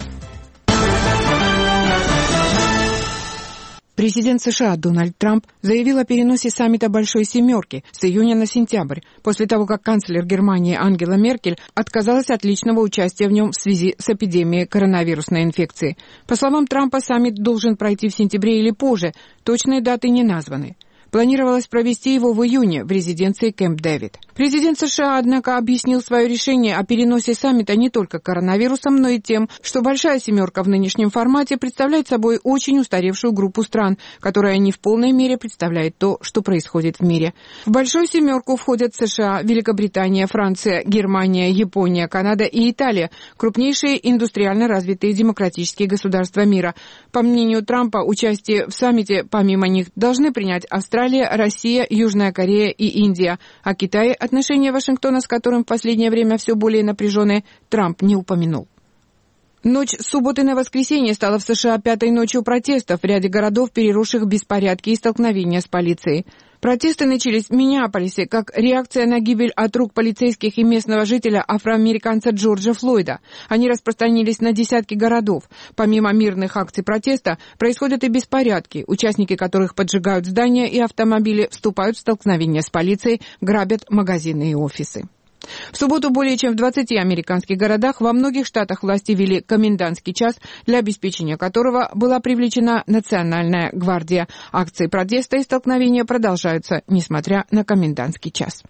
Президент США Дональд Трамп заявил о переносе саммита «Большой семерки» с июня на сентябрь, после того, как канцлер Германии Ангела Меркель отказалась от личного участия в нем в связи с эпидемией коронавирусной инфекции. По словам Трампа, саммит должен пройти в сентябре или позже, точные даты не названы. Планировалось провести его в июне в резиденции Кэмп Дэвид. Президент США, однако, объяснил свое решение о переносе саммита не только коронавирусом, но и тем, что «Большая семерка» в нынешнем формате представляет собой очень устаревшую группу стран, которая не в полной мере представляет то, что происходит в мире. В «Большую семерку» входят США, Великобритания, Франция, Германия, Япония, Канада и Италия, крупнейшие индустриально развитые демократические государства мира. По мнению Трампа, участие в саммите, помимо них, должны принять Австралия, Россия, Южная Корея и Индия, а Китай, отношения Вашингтона с которым в последнее время все более напряженные, Трамп не упомянул. Ночь с субботы на воскресенье стала в США пятой ночью протестов в ряде городов, переросших беспорядки и столкновения с полицией. Протесты начались в Миннеаполисе как реакция на гибель от рук полицейских и местного жителя афроамериканца Джорджа Флойда. Они распространились на десятки городов. Помимо мирных акций протеста, происходят и беспорядки, участники которых поджигают здания и автомобили, вступают в столкновения с полицией, грабят магазины и офисы. В субботу более чем в двадцати американских городах во многих штатах власти ввели комендантский час, для обеспечения которого была привлечена Национальная гвардия. Акции протеста и столкновения продолжаются, несмотря на комендантский час.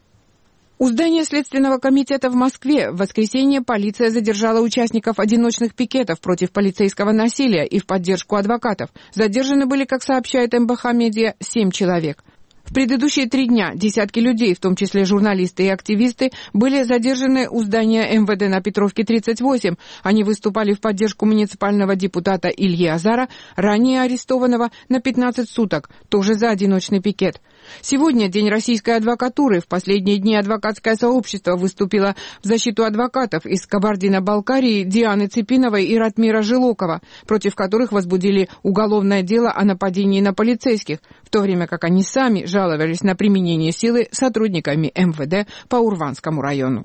У здания Следственного комитета в Москве в воскресенье полиция задержала участников одиночных пикетов против полицейского насилия и в поддержку адвокатов. Задержаны были, как сообщает эм бэ ха Медиа, семь человек. В предыдущие три дня десятки людей, в том числе журналисты и активисты, были задержаны у здания эм вэ дэ на Петровке тридцать восемь. Они выступали в поддержку муниципального депутата Ильи Азара, ранее арестованного на пятнадцать суток, тоже за одиночный пикет. Сегодня День российской адвокатуры. В последние дни адвокатское сообщество выступило в защиту адвокатов из Кабардино-Балкарии Дианы Цепиновой и Ратмира Жилокова, против которых возбудили уголовное дело о нападении на полицейских, в то время как они сами жаловались на применение силы сотрудниками эм вэ дэ по Урванскому району.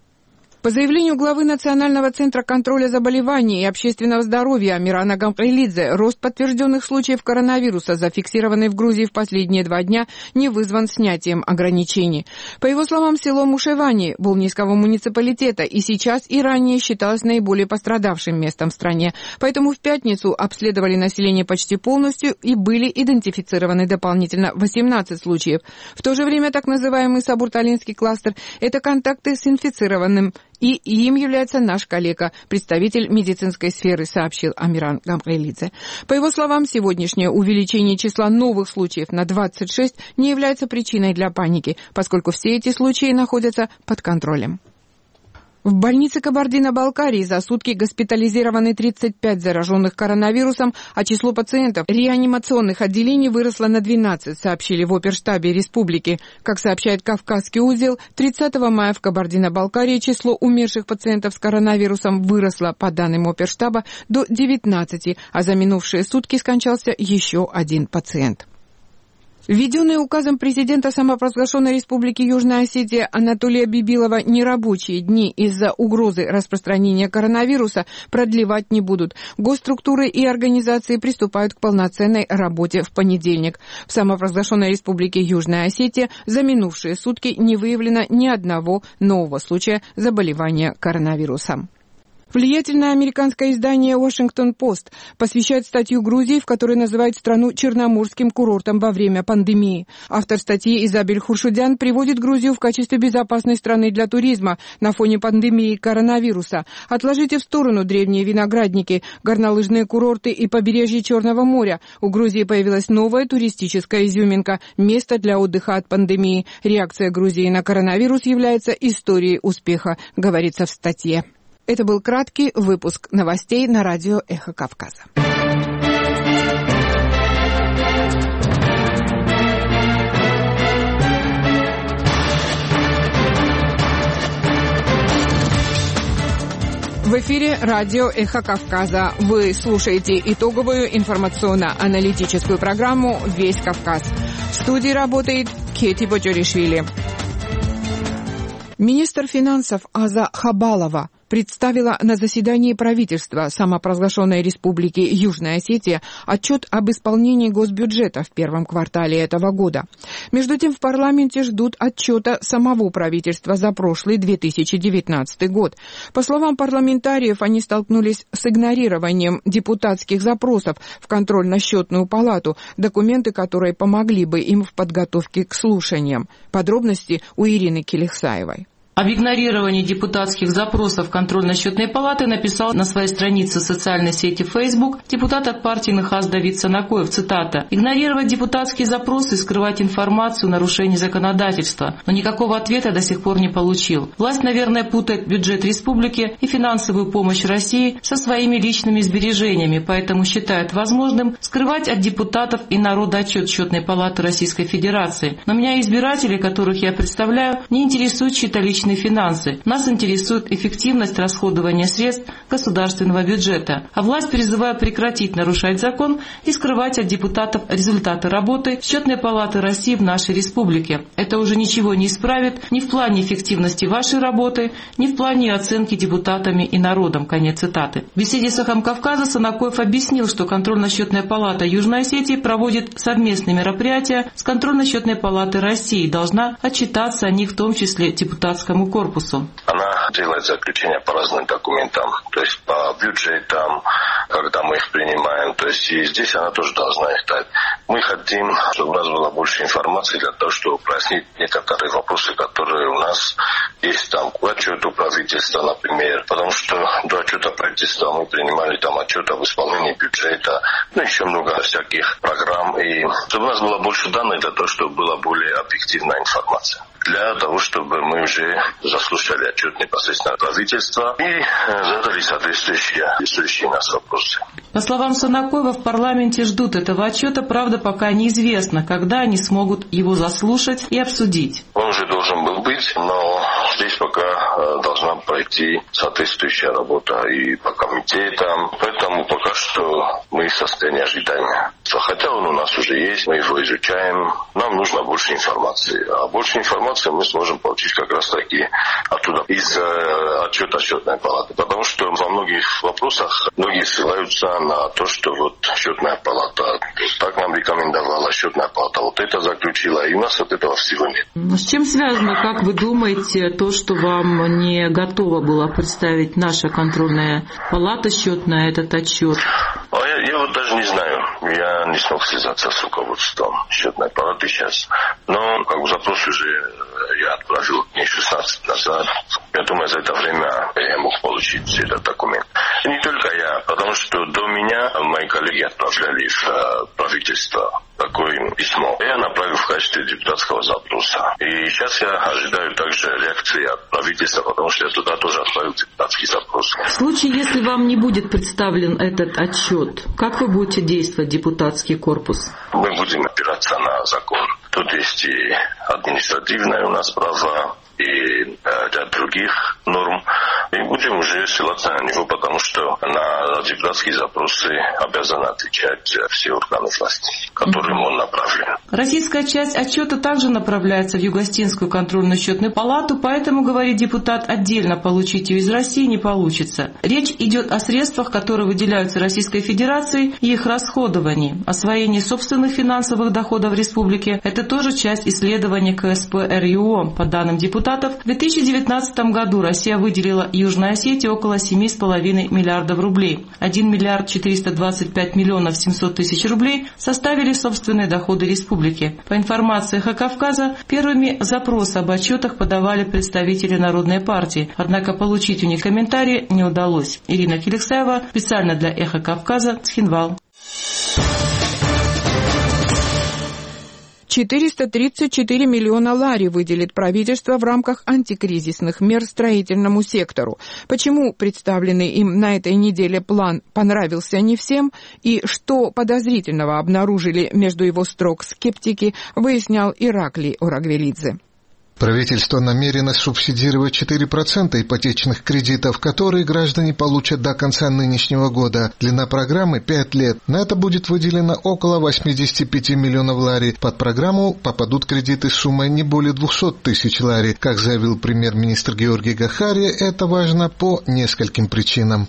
По заявлению главы Национального центра контроля заболеваний и общественного здоровья Амирана Гампрелидзе, рост подтвержденных случаев коронавируса, зафиксированный в Грузии в последние два дня, не вызван снятием ограничений. По его словам, село Мушевани Булнийского муниципалитета и сейчас, и ранее считалось наиболее пострадавшим местом в стране. Поэтому в пятницу обследовали население почти полностью и были идентифицированы дополнительно восемнадцать случаев. В то же время так называемый Сабурталинский кластер – это контакты с инфицированным, и им является наш коллега, представитель медицинской сферы, сообщил Амиран Гампрелидзе. По его словам, сегодняшнее увеличение числа новых случаев на двадцать шесть не является причиной для паники, поскольку все эти случаи находятся под контролем. В больнице Кабардино-Балкарии за сутки госпитализированы тридцать пять зараженных коронавирусом, а число пациентов реанимационных отделений выросло на двенадцать, сообщили в оперштабе республики. Как сообщает Кавказский узел, тридцатого мая в Кабардино-Балкарии число умерших пациентов с коронавирусом выросло, по данным оперштаба, до девятнадцати, а за минувшие сутки скончался еще один пациент. Введенные указом президента самопровозглашенной Республики Южная Осетия Анатолия Бибилова нерабочие дни из-за угрозы распространения коронавируса продлевать не будут. Госструктуры и организации приступают к полноценной работе в понедельник. В самопровозглашенной Республике Южная Осетия за минувшие сутки не выявлено ни одного нового случая заболевания коронавирусом. Влиятельное американское издание «Вашингтон Пост» посвящает статью Грузии, в которой называет страну черноморским курортом во время пандемии. Автор статьи Изабель Хуршудян приводит Грузию в качестве безопасной страны для туризма на фоне пандемии коронавируса. Отложите в сторону древние виноградники, горнолыжные курорты и побережье Черного моря. У Грузии появилась новая туристическая изюминка – место для отдыха от пандемии. Реакция Грузии на коронавирус является историей успеха, говорится в статье. Это был краткий выпуск новостей на радио «Эхо Кавказа». В эфире радио «Эхо Кавказа». Вы слушаете итоговую информационно-аналитическую программу «Весь Кавказ». В студии работает Кети Бочоришвили. Министр финансов Аза Хабалова представила на заседании правительства самопровозглашенной Республики Южная Осетия отчет об исполнении госбюджета в первом квартале этого года. Между тем, в парламенте ждут отчета самого правительства за прошлый две тысячи девятнадцатый год. По словам парламентариев, они столкнулись с игнорированием депутатских запросов в контрольно-счетную палату, документы, которые помогли бы им в подготовке к слушаниям. Подробности у Ирины Келихсаевой. Об игнорировании депутатских запросов контрольно-счетной палаты написал на своей странице в социальной сети Facebook депутат от партии НХАС Давид Санакоев, цитата: «Игнорировать депутатские запросы и скрывать информацию – нарушение законодательства, но никакого ответа до сих пор не получил. Власть, наверное, путает бюджет республики и финансовую помощь России со своими личными сбережениями, поэтому считает возможным скрывать от депутатов и народа отчет Счетной палаты Российской Федерации. Но меня избиратели, которых я представляю, не интересуют чьи-то личные финансы. Нас интересует эффективность расходования средств государственного бюджета. А власть призывает прекратить нарушать закон и скрывать от депутатов результаты работы Счетной палаты России в нашей республике. Это уже ничего не исправит ни в плане эффективности вашей работы, ни в плане оценки депутатами и народом». Конец цитаты. В беседе с «Эхом Кавказа» Санакоев объяснил, что контрольно-счетная палата Южной Осетии проводит совместные мероприятия с контрольно-счетной палатой России и должна отчитаться о них, в том числе депутатскому корпусу. Она делает заключения по разным документам, то есть по бюджетам, когда мы их принимаем, то есть и здесь она тоже должна их дать. Мы хотим, чтобы у нас было больше информации для того, чтобы прояснить некоторые вопросы, которые у нас есть там к отчету правительства, например, потому что до отчета правительства мы принимали там отчет об исполнении бюджета, ну еще много всяких программ, и чтобы у нас было больше данных для того, чтобы была более объективная информация. Для того, чтобы мы уже заслушали отчет непосредственно правительства и задали соответствующие, соответствующие нас вопросы. По словам Санакоева, в парламенте ждут этого отчета, правда, пока неизвестно, когда они смогут его заслушать и обсудить. Он уже должен был быть, но здесь пока должна пройти соответствующая работа и по комитетам, поэтому пока что мы в состоянии ожидания. Хотя он у нас уже есть, мы его изучаем, нам нужно больше информации, а больше информации мы сможем получить как раз таки оттуда, из э, отчета Счетной палаты. Потому что во многих вопросах многие ссылаются на то, что вот Счетная палата так нам рекомендовала, Счетная палата вот это заключила, и у нас вот этого всего нет. С чем связано, как вы думаете, то, что вам не готова была представить наша контрольная палата счетная, этот отчет? А я, я вот даже не знаю. Я не смог связаться с руководством Счетной палаты сейчас. Но как бы запрос уже я отправил дней шестнадцать назад. Я думаю, за это время я мог получить этот документ. И не только я, потому что до меня мои коллеги отправляли в правительство такое письмо. Я направил в качестве депутатского запроса. И сейчас я ожидаю также реакции от правительства, потому что я туда тоже отправил депутатский запрос. В случае, если вам не будет представлен этот отчет, как вы будете действовать, депутатский корпус? Мы будем опираться на закон. Тут есть и административное у нас право, и ряд других норм. И будем уже ссылаться на него, потому что на депутатские запросы обязаны отвечать все органы власти, которым он направлен. Российская часть отчета также направляется в Югостинскую контрольно-счетную палату, поэтому, говорит депутат, отдельно получить ее из России не получится. Речь идет о средствах, которые выделяются Российской Федерацией и их расходовании. Освоение собственных финансовых доходов республики – это тоже часть исследования ка эс пэ эр ю о. По данным депутатов, в две тысячи девятнадцатом году Россия выделила Южной Осетии около семь с половиной миллиардов рублей. один миллиард четыреста двадцать пять миллионов семьсот тысяч рублей составили собственные доходы республики. По информации эхо Кавказа, первыми запросы об отчетах подавали представители Народной партии, однако получить у них комментарии не удалось. Ирина Киликсаева, специально для эхо Кавказа, Цхинвал. четыреста тридцать четыре миллиона лари выделит правительство в рамках антикризисных мер строительному сектору. Почему представленный им на этой неделе план понравился не всем и что подозрительного обнаружили между его строк скептики, выяснял Ираклий Орагвелидзе. Правительство намерено субсидировать четыре процента ипотечных кредитов, которые граждане получат до конца нынешнего года. Длина программы пять лет. На это будет выделено около восемьдесят пять миллионов лари. Под программу попадут кредиты с суммой не более двести тысяч лари. Как заявил премьер-министр Георгий Гахария, это важно по нескольким причинам.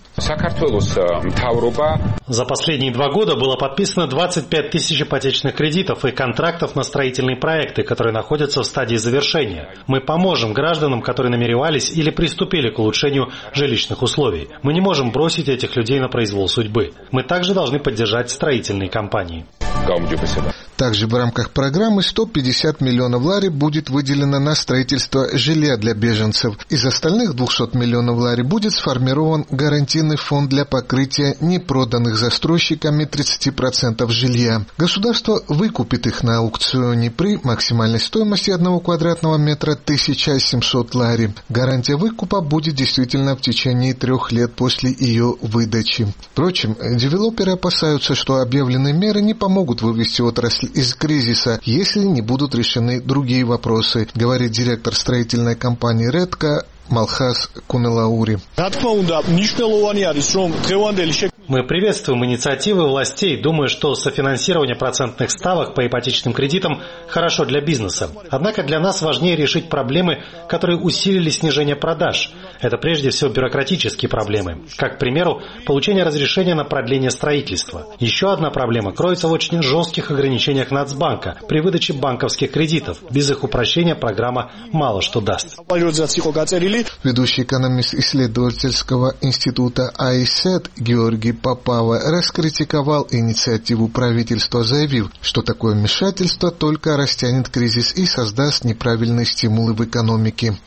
За последние два года было подписано двадцать пять тысяч ипотечных кредитов и контрактов на строительные проекты, которые находятся в стадии завершения. Мы поможем гражданам, которые намеревались или приступили к улучшению жилищных условий. Мы не можем бросить этих людей на произвол судьбы. Мы также должны поддержать строительные компании. Также в рамках программы сто пятьдесят миллионов лари будет выделено на строительство жилья для беженцев. Из остальных двухсот миллионов лари будет сформирован гарантийный фонд для покрытия непроданных застройщиками тридцати процентов жилья. Государство выкупит их на аукционе при максимальной стоимости одного квадратного метра тысяча семьсот лари. Гарантия выкупа будет действительно в течение трех лет после ее выдачи. Впрочем, девелоперы опасаются, что объявленные меры не помогут вывести отрасль из кризиса, если не будут решены другие вопросы, говорит директор строительной компании «Редко» Малхас Кунелаури. Мы приветствуем инициативы властей, думая, что софинансирование процентных ставок по ипотечным кредитам хорошо для бизнеса. Однако для нас важнее решить проблемы, которые усилили снижение продаж. Это прежде всего бюрократические проблемы. Как, к примеру, получение разрешения на продление строительства. Еще одна проблема кроется в очень жестких ограничениях Нацбанка при выдаче банковских кредитов. Без их упрощения программа мало что даст. Ведущий экономист исследовательского института АИСЭД Георгий Попава раскритиковал инициативу правительства, заявив, что такое вмешательство только растянет кризис и создаст неправильные стимулы в экономике.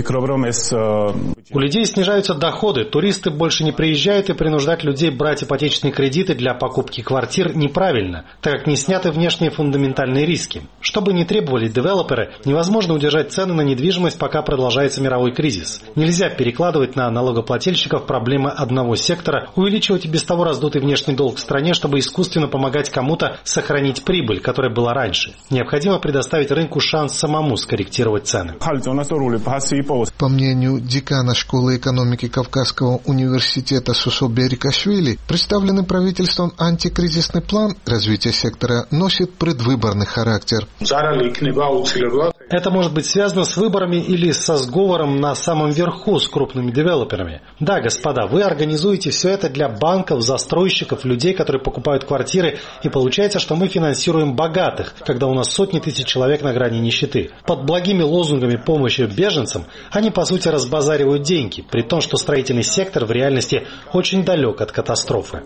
У людей снижаются доходы, туристы больше не приезжают, и принуждать людей брать ипотечные кредиты для покупки квартир неправильно, так как не сняты внешние фундаментальные риски. Что бы ни требовали девелоперы, невозможно удержать цены на недвижимость, пока продолжается мировой кризис. Нельзя перекладывать на налогоплательщиков проблемы одного сектора, увеличивать и без того раздутый внешний долг в стране, чтобы искусственно помогать кому-то сохранить прибыль, которая была раньше. Необходимо предоставить рынку шанс самому скорректировать цены. По мнению декана школы экономики Кавказского университета Сусо Берикашвили, представленный правительством антикризисный план развития сектора носит предвыборный характер. Это может быть связано с выборами или со сговором на самом верху с крупными девелоперами. Да, господа, вы организуете все это для банков, застройщиков, людей, которые покупают квартиры, и получается, что мы финансируем богатых, когда у нас сотни тысяч человек на грани нищеты. Под благими лозунгами помощи беженцам они, по сути, разбазаривают деньги, при том, что строительный сектор в реальности очень далек от катастрофы.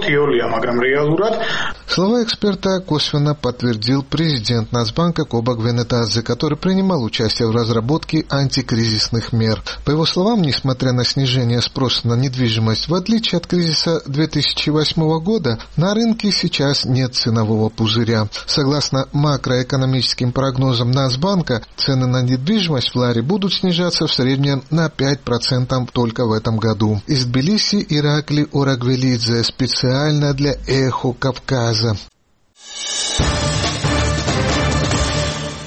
Слова эксперта косвенно подтвердил президент Нацбанка Кобак Венетадзе, который принимал участие в разработке антикризисных мер. По его словам, несмотря на снижение спроса на недвижимость, в отличие от кризиса две тысячи восьмого года, на рынке сейчас нет ценового пузыря. Согласно макроэкономическим прогнозам Нацбанка, цены на недвижимость в ларе будут снижаться в среднем на пять процентов только в этом году. Из Тбилиси Ираклий Орагвелидзе, специально для «Эхо Кавказа».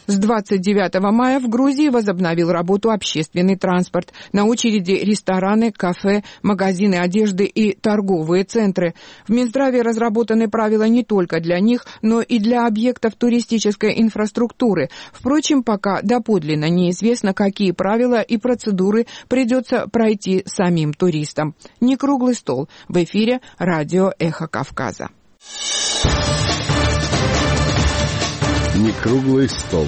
С двадцать девятого мая в Грузии возобновил работу общественный транспорт. На очереди рестораны, кафе, магазины одежды и торговые центры. В Минздраве разработаны правила не только для них, но и для объектов туристической инфраструктуры. Впрочем, пока доподлинно неизвестно, какие правила и процедуры придется пройти самим туристам. Не круглый стол. В эфире радио «Эхо Кавказа». Не круглый стол.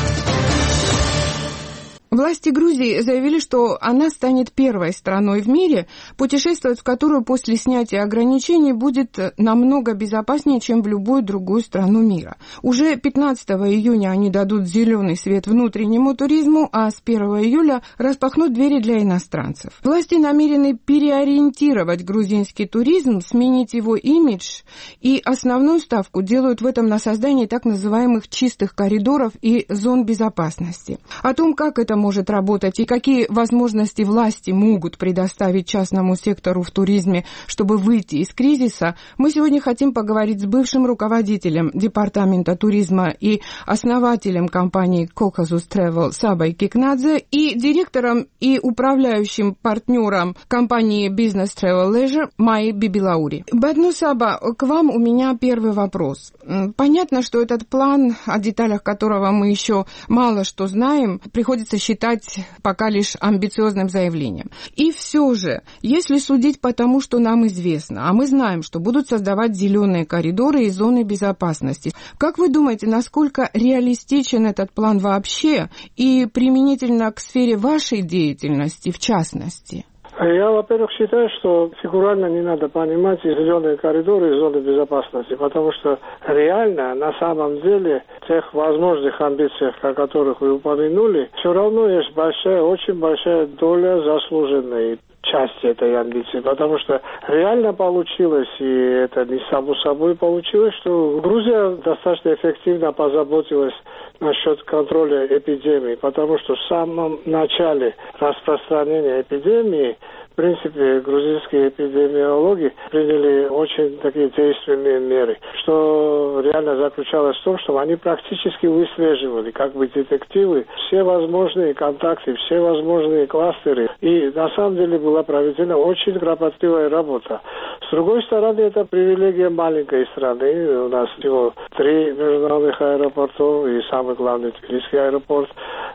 Власти Грузии заявили, что она станет первой страной в мире, путешествовать в которую после снятия ограничений будет намного безопаснее, чем в любую другую страну мира. Уже пятнадцатого июня они дадут зеленый свет внутреннему туризму, а с первого июля распахнут двери для иностранцев. Власти намерены переориентировать грузинский туризм, сменить его имидж, и основную ставку делают в этом на создании так называемых чистых коридоров и зон безопасности. О том, как это может работать и какие возможности власти могут предоставить частному сектору в туризме, чтобы выйти из кризиса, мы сегодня хотим поговорить с бывшим руководителем Департамента туризма и основателем компании Caucasus Travel Сабой Кикнадзе и директором и управляющим партнером компании Business Travel Leisure Майей Бибилаури. Бадну Саба, к вам у меня первый вопрос. Понятно, что этот план, о деталях которого мы еще мало что знаем, приходится считать пока лишь амбициозным заявлением. И все же, если судить по тому, что нам известно, а мы знаем, что будут создавать зеленые коридоры и зоны безопасности, как вы думаете, насколько реалистичен этот план вообще и применительно к сфере вашей деятельности в частности? Я, во-первых, считаю, что фигурально не надо понимать и зеленые коридоры, и зоны безопасности, потому что реально, на самом деле, тех возможных амбициях, о которых вы упомянули, все равно есть большая, очень большая доля заслуженной части этой амбиции, потому что реально получилось, и это не само собой получилось, что Грузия достаточно эффективно позаботилась насчет контроля эпидемии, потому что в самом начале распространения эпидемии, в принципе, грузинские эпидемиологи приняли очень такие действенные меры, что реально заключалось в том, что они практически выслеживали, как бы детективы, все возможные контакты, все возможные кластеры. И на самом деле была проведена очень кропотливая работа. С другой стороны, это привилегия маленькой страны. У нас всего три международных аэропортов и самый главный Тбилисский аэропорт.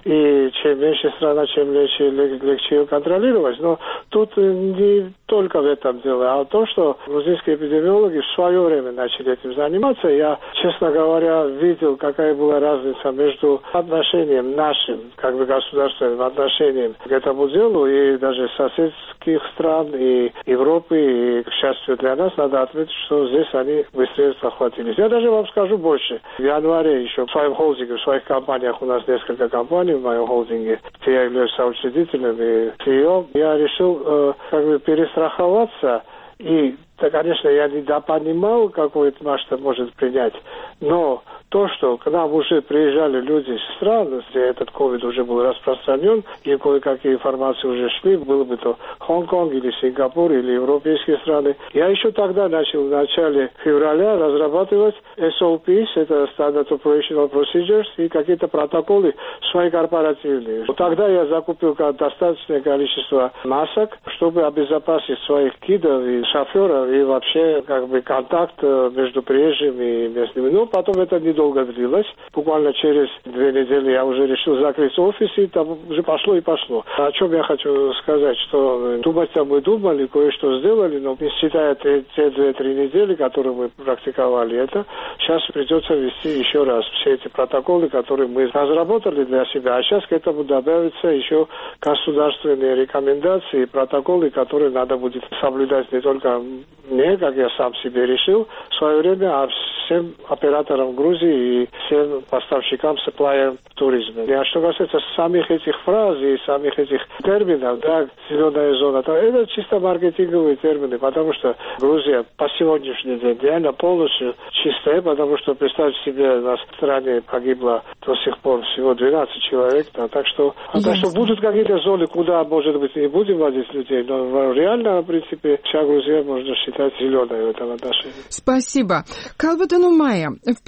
И чем меньше страна, чем легче, легче ее контролировать. Но тут не только в этом дело, а в том, что грузинские эпидемиологи в свое время начали этим заниматься. Я, честно говоря, видел, какая была разница между отношением нашим, как бы государственным отношением к этому делу, и даже соседских стран, и Европы, и, к счастью для нас, надо отметить, что здесь они быстрее захватились. Я даже вам скажу больше. В январе еще в своем холдинге, в своих компаниях, у нас несколько компаний в моем холдинге, где я являюсь соучредителем и си и о, я решил э, как бы перестраховаться. И, да, конечно, я недопонимал, какой это масштаб может принять, но то, что к нам уже приезжали люди из стран, где этот ковид уже был распространен, и кое-какие информации уже шли, было бы то Хонконг или Сингапур или европейские страны. Я еще тогда начал в начале февраля разрабатывать эс о пи, это Standard Operational Procedures, и какие-то протоколы свои корпоративные. Тогда я закупил достаточное количество масок, чтобы обезопасить своих гидов и шоферов, и вообще как бы контакт между приезжими и местными. Но потом это не долго длилось. Буквально через две недели я уже решил закрыть офис, и там уже пошло и пошло. О чем я хочу сказать, что думать-то мы думали, кое-что сделали, но не считая те, те две-три недели, которые мы практиковали это, сейчас придется вести еще раз все эти протоколы, которые мы разработали для себя. А сейчас к этому добавятся еще государственные рекомендации и протоколы, которые надо будет соблюдать не только мне, как я сам себе решил в свое время, а всем операторам Грузии и всем поставщикам, supplier в туризме. А что касается самих этих фраз и самих этих терминов, да, зеленая зона, то это чисто маркетинговые термины, потому что Грузия по сегодняшний день реально полностью чистая, потому что, представьте себе, на стране погибло до сих пор всего двенадцать человек, да, так что, а так что будут какие-то зоны, куда, может быть, не будем водить людей, но реально, в принципе, вся Грузия можно считать зеленой в этом отношении. Спасибо. Калбатану Майя, в первой декаде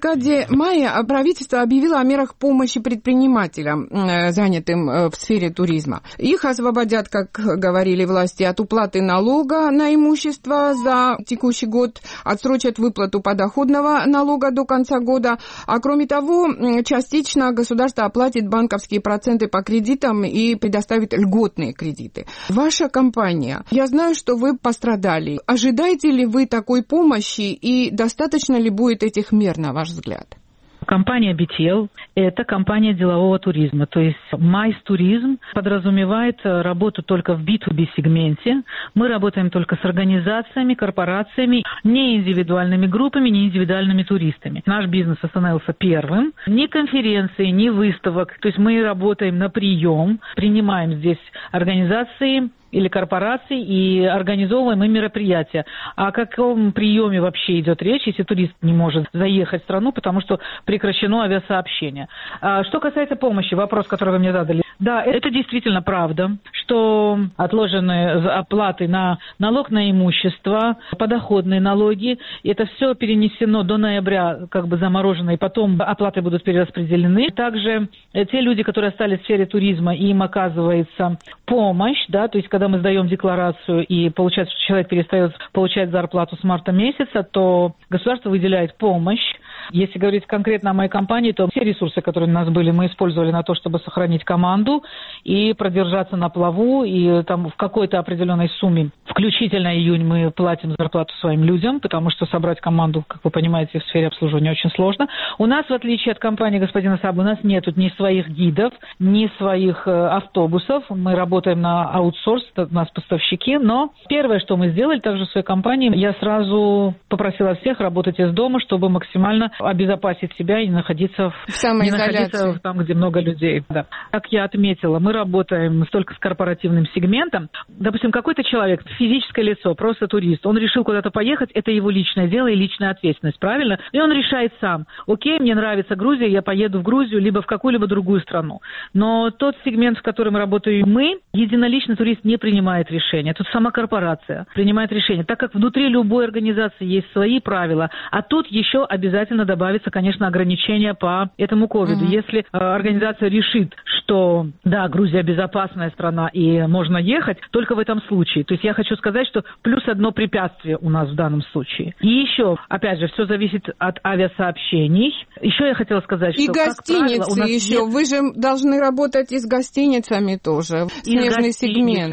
декаде мая правительство объявило о мерах помощи предпринимателям, занятым в сфере туризма. Их освободят, как говорили власти, от уплаты налога на имущество за текущий год, отсрочат выплату подоходного налога до конца года, а кроме того, частично государство оплатит банковские проценты по кредитам и предоставит льготные кредиты. Ваша компания, я знаю, что вы пострадали. Ожидаете ли вы такой помощи и достаточно ли будет этих мер, на ваш взгляд? Компания би ти эл – это компания делового туризма. То есть Майстуризм подразумевает работу только в би ту би сегменте. Мы работаем только с организациями, корпорациями, не индивидуальными группами, не индивидуальными туристами. Наш бизнес остановился первым. Ни конференции, ни выставок. То есть мы работаем на прием, принимаем здесь организации или корпораций и организовываем им мероприятия. О каком приеме вообще идет речь, если турист не может заехать в страну, потому что прекращено авиасообщение? Что касается помощи, вопрос, который вы мне задали. Да, это действительно правда, что отложенные оплаты на налог на имущество, подоходные налоги, это все перенесено до ноября, как бы заморожено, и потом оплаты будут перераспределены. Также те люди, которые остались в сфере туризма, им оказывается помощь, да, то есть когда мы сдаем декларацию и получается, что человек перестает получать зарплату с марта месяца, то государство выделяет помощь. Если говорить конкретно о моей компании, то все ресурсы, которые у нас были, мы использовали на то, чтобы сохранить команду и продержаться на плаву. И там в какой-то определенной сумме, включительно июнь, мы платим зарплату своим людям, потому что собрать команду, как вы понимаете, в сфере обслуживания очень сложно. У нас, в отличие от компании господина Саба, у нас нет ни своих гидов, ни своих э, автобусов. Мы работаем на аутсорс, у нас поставщики. Но первое, что мы сделали также в своей компании, я сразу попросила всех работать из дома, чтобы максимально обезопасить себя и находиться в, не находиться там, где много людей. Да. Как я отметила, мы работаем только с корпоративным сегментом. Допустим, какой-то человек, физическое лицо, просто турист, он решил куда-то поехать, это его личное дело и личная ответственность, правильно? И он решает сам. Окей, мне нравится Грузия, я поеду в Грузию, либо в какую-либо другую страну. Но тот сегмент, в котором работаем мы, единолично турист не принимает решения. Тут сама корпорация принимает решение. Так как внутри любой организации есть свои правила, а тут еще обязательно добавится, конечно, ограничения по этому ковиду. Mm-hmm. Если э, организация решит, что, да, Грузия безопасная страна и можно ехать, только в этом случае. То есть я хочу сказать, что плюс одно препятствие у нас в данном случае. И еще, опять же, все зависит от авиасообщений. Еще я хотела сказать, что... И гостиницы правило, у нас еще. Нет... Вы же должны работать и с гостиницами тоже. Снежный сегмент.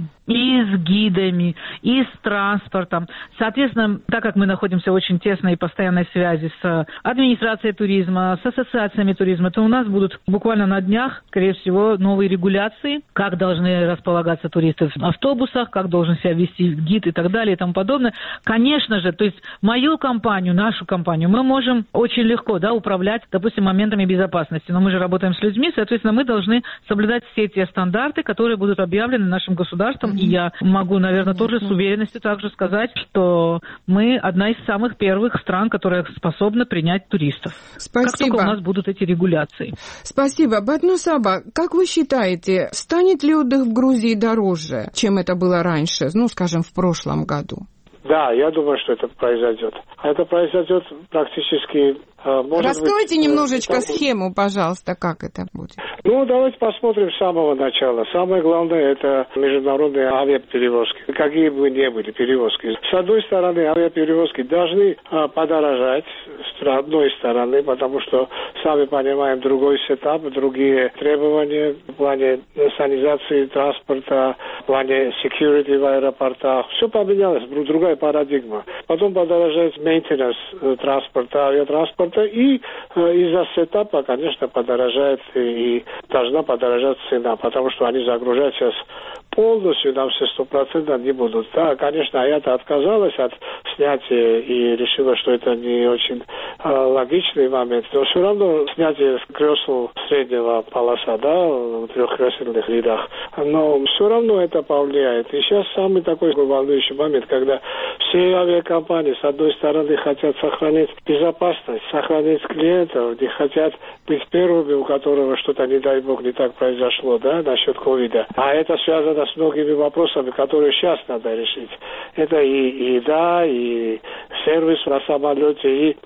И с гидами, и с транспортом. Соответственно, так как мы находимся в очень тесной и постоянной связи с администрацией туризма, с ассоциациями туризма, то у нас будут буквально на днях, скорее всего, новые регуляции, как должны располагаться туристы в автобусах, как должен себя вести гид и так далее и тому подобное. Конечно же, то есть мою компанию, нашу компанию мы можем очень легко, да, управлять, допустим, моментами безопасности, но мы же работаем с людьми, соответственно, мы должны соблюдать все те стандарты, которые будут объявлены нашим государством. И я могу, наверное, тоже с уверенностью также сказать, что мы одна из самых первых стран, которая способна принять туристов. Спасибо. Как только у нас будут эти регуляции. Спасибо. Батну Саба, как вы считаете, станет ли отдых в Грузии дороже, чем это было раньше, ну, скажем, в прошлом году? Да, я думаю, что это произойдет. А это произойдет практически... Может Раскройте быть, немножечко там... схему, пожалуйста, как это будет. Ну, давайте посмотрим с самого начала. Самое главное, это международные авиаперевозки. Какие бы ни были перевозки. С одной стороны, авиаперевозки должны а, подорожать с одной стороны, потому что, сами понимаем, другой сетап, другие требования в плане санизации транспорта, в плане security в аэропортах. Все поменялось, другая парадигма. Потом подорожает maintenance транспорта, авиатранспорта. И э, из-за сетапа, конечно, подорожает и, и должна подорожать цена, потому что они загружают сейчас полностью, нам все сто процентов не будут. Да, конечно, я-то отказалась от снятия и решила, что это не очень э, логичный момент. Но все равно снятие кресел среднего полоса, да, в трехкресельных рядах, но все равно это повлияет. И сейчас самый такой волнующий момент, когда все авиакомпании, с одной стороны, хотят сохранить безопасность, сохранить клиентов, не хотят быть первыми, у которого что-то, не дай бог, не так произошло, да, насчет ковида. А это связано с многими вопросами, которые сейчас надо решить. Это и, и еда, и сервис на самолете, и как бы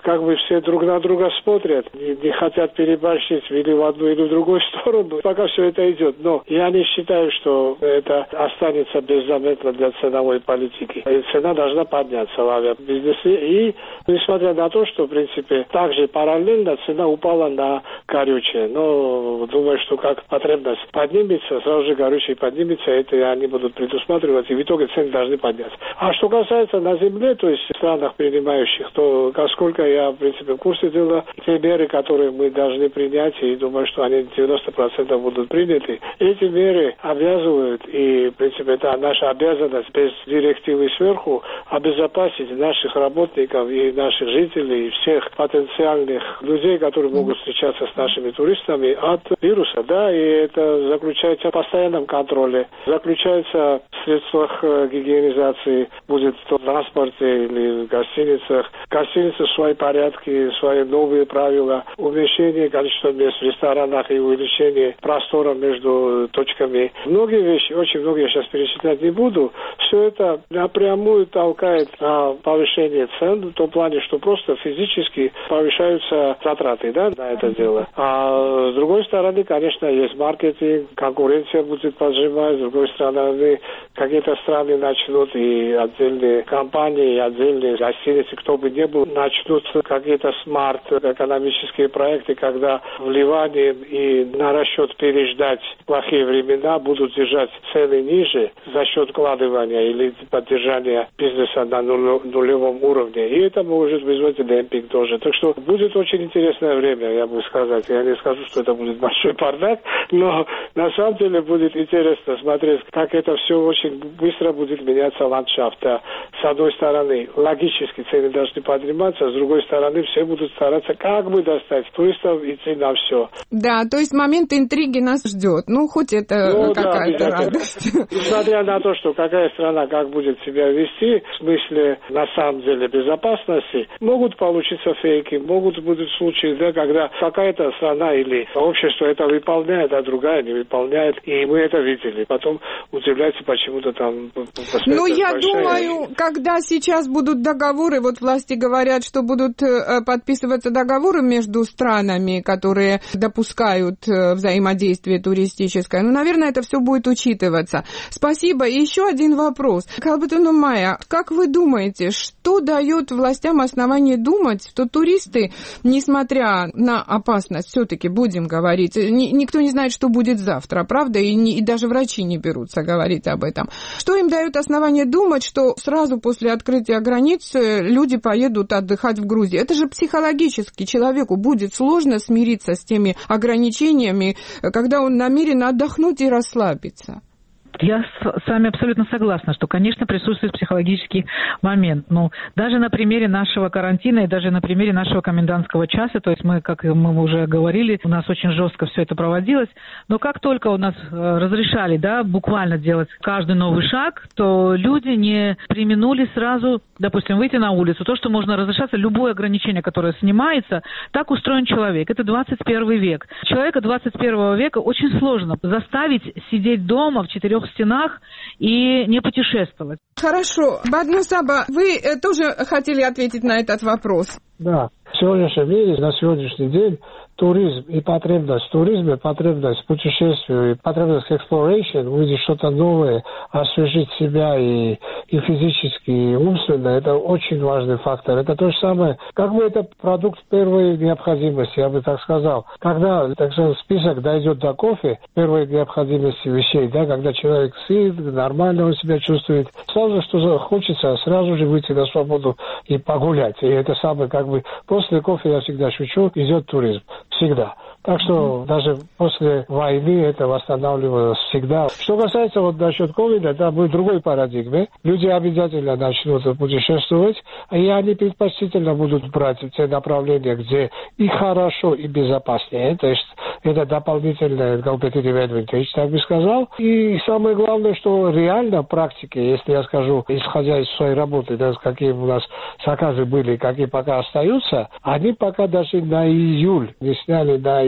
все друг на друга смотрят, не, не хотят переборщить или в одну, или в другую сторону, пока все это идет. Но я не считаю, что это останется беззаметно для ценовой политики. И цена должна подняться в авиабизнесе. И несмотря на то, что, в принципе, также параллельно цена упала на горючее. Но думаю, что как потребность поднимется, сразу же горючее поднимется, это они будут предусматривать, и в итоге цены должны подняться. А что касается на земле, то есть в странах принимающих, то насколько я, в принципе, в курсе дела, те меры, которые мы должны принять, и думаю, что они девяносто процентов будут приняты, эти меры обязывают, и, в принципе, это наша обязанность без директивы сверху обезопасить наших работников и наших жителей, и всех потенциальных людей, которые могут встречаться с нашими туристами от вируса, да, и это заключается в постоянном контроле, заключается в средствах гигиенизации, будет в транспорте или в гостиницах. Гостиницы свои порядки, свои новые правила, уменьшение количества мест в ресторанах и увеличение простора между точками. Многие вещи, очень многие я сейчас перечислять не буду, все это напрямую толкает на повышение цен, в том плане, что просто физически повышаются затраты, да, на это дело. А с другой стороны, конечно, есть маркетинг, конкуренция будет поджимать, с другой стороны, какие-то страны начнут, и отдельные компании, и отдельные гостиницы, кто бы ни был, начнут какие-то смарт-экономические проекты, когда вливанием и на расчет переждать плохие времена будут держать цены ниже за счет вкладывания или поддержания бизнеса на нулевом уровне. И это может вызвать демпинг тоже. Так что будет очень интересное время, я бы сказать. Я не скажу, что это будет большой бардак, но на самом деле будет интересно смотреть, как это все очень быстро будет меняться ландшафт. С одной стороны, логически цены должны подниматься, с другой стороны, все будут стараться как бы достать туристов, идти на все. Да, то есть момент интриги нас ждет. Ну, хоть это ну, какая-то да, радость. Несмотря на то, что какая страна как будет себя вести, в смысле, на самом деле, безопасности, могут получиться фейки, могут быть случаи, да, когда какая-то страна или общество это выполняет, а другая не выполняет, и мы это видели. Потом удивляется, почему-то там... Ну, я большая... думаю, когда сейчас будут договоры, вот власти говорят, что будут подписываться договоры между странами, которые допускают взаимодействие туристическое, ну, наверное, это все будет учитываться. Спасибо. И еще один вопрос. Калбатуну Майя, как вы думаете, что дает властям основание думать, что туристы, несмотря на опасность, все-таки будем говорить, ни, никто не знает, что будет завтра, правда, и, не, и даже врачи не берутся говорить об этом. Что им дает основание думать, что сразу после открытия границ люди поедут отдыхать в Грузию? Это же психологически человеку будет сложно смириться с теми ограничениями, когда он намерен отдохнуть и расслабиться. Я с вами абсолютно согласна, что, конечно, присутствует психологический момент. Но даже на примере нашего карантина и даже на примере нашего комендантского часа, то есть мы, как мы уже говорили, у нас очень жестко все это проводилось, но как только у нас разрешали, да, буквально делать каждый новый шаг, то люди не преминули сразу, допустим, выйти на улицу. То, что можно разрешаться, любое ограничение, которое снимается, так устроен человек. Это двадцать первый век. Человека двадцать первого века очень сложно заставить сидеть дома в четырех стенах и не путешествовать. Хорошо. Бадмусаба, вы тоже хотели ответить на этот вопрос? Да. В сегодняшнем мире, на сегодняшний день, туризм и потребность в туризме, потребность в путешествии, потребность в exploration, увидеть что-то новое, освежить себя и, и физически, и умственно, это очень важный фактор. Это то же самое, как бы это продукт первой необходимости, я бы так сказал. Когда, так сказать, список дойдет до кофе, первой необходимости вещей, да, когда человек сыт, нормально он себя чувствует, сразу что хочется, сразу же выйти на свободу и погулять. И это самое, как бы, после кофе, я всегда шучу, идет туризм. Всегда. Так что даже после войны это восстанавливалось всегда. Что касается вот насчет ковида, это будет другой парадигме. Люди обязательно начнут путешествовать, и они предпочтительно будут брать те направления, где и хорошо, и безопаснее. То есть это дополнительный competitive advantage, так бы сказал. И самое главное, что реально в практике, если я скажу, исходя из своей работы, да, какие у нас заказы были, какие пока остаются, они пока даже на июль не сняли на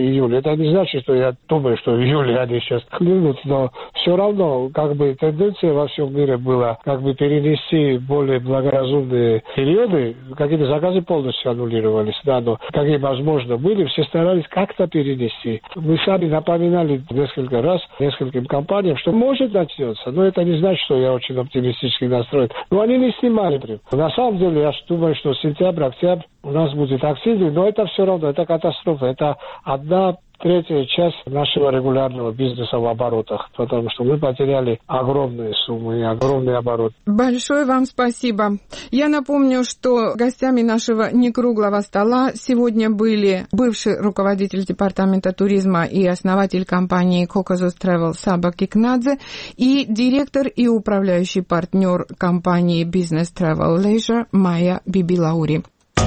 июля. Это не значит, что я думаю, что в июле они сейчас хлынут, но все равно как бы тенденция во всем мире была как бы перенести более благоразумные периоды. Какие-то заказы полностью аннулировались, да, но какие возможно были, все старались как-то перенести. Мы сами напоминали несколько раз нескольким компаниям, что может начнется, но это не значит, что я очень оптимистически настроен. Но они не снимали прям. На самом деле, я думаю, что сентябрь, октябрь у нас будет активный, но это все равно, это катастрофа. Это одна третья часть нашего регулярного бизнеса в оборотах, потому что мы потеряли огромные суммы и огромный оборот. Большое вам спасибо. Я напомню, что гостями нашего некруглого стола сегодня были бывший руководитель департамента туризма и основатель компании Caucasus Travel Саба Кикнадзе и директор и управляющий партнер компании Business Travel Leisure Майя Бибилаури.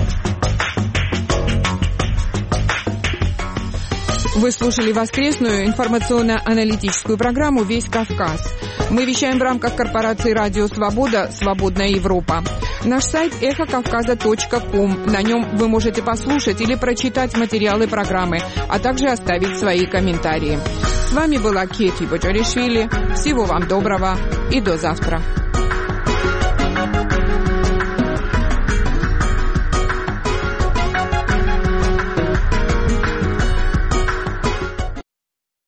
Вы слушали воскресную информационно-аналитическую программу «Весь Кавказ». Мы вещаем в рамках корпорации «Радио Свобода. Свободная Европа». Наш сайт эхо кавказа точка ком. На нем вы можете послушать или прочитать материалы программы, а также оставить свои комментарии. С вами была Кети Боджаришвили. Всего вам доброго и до завтра.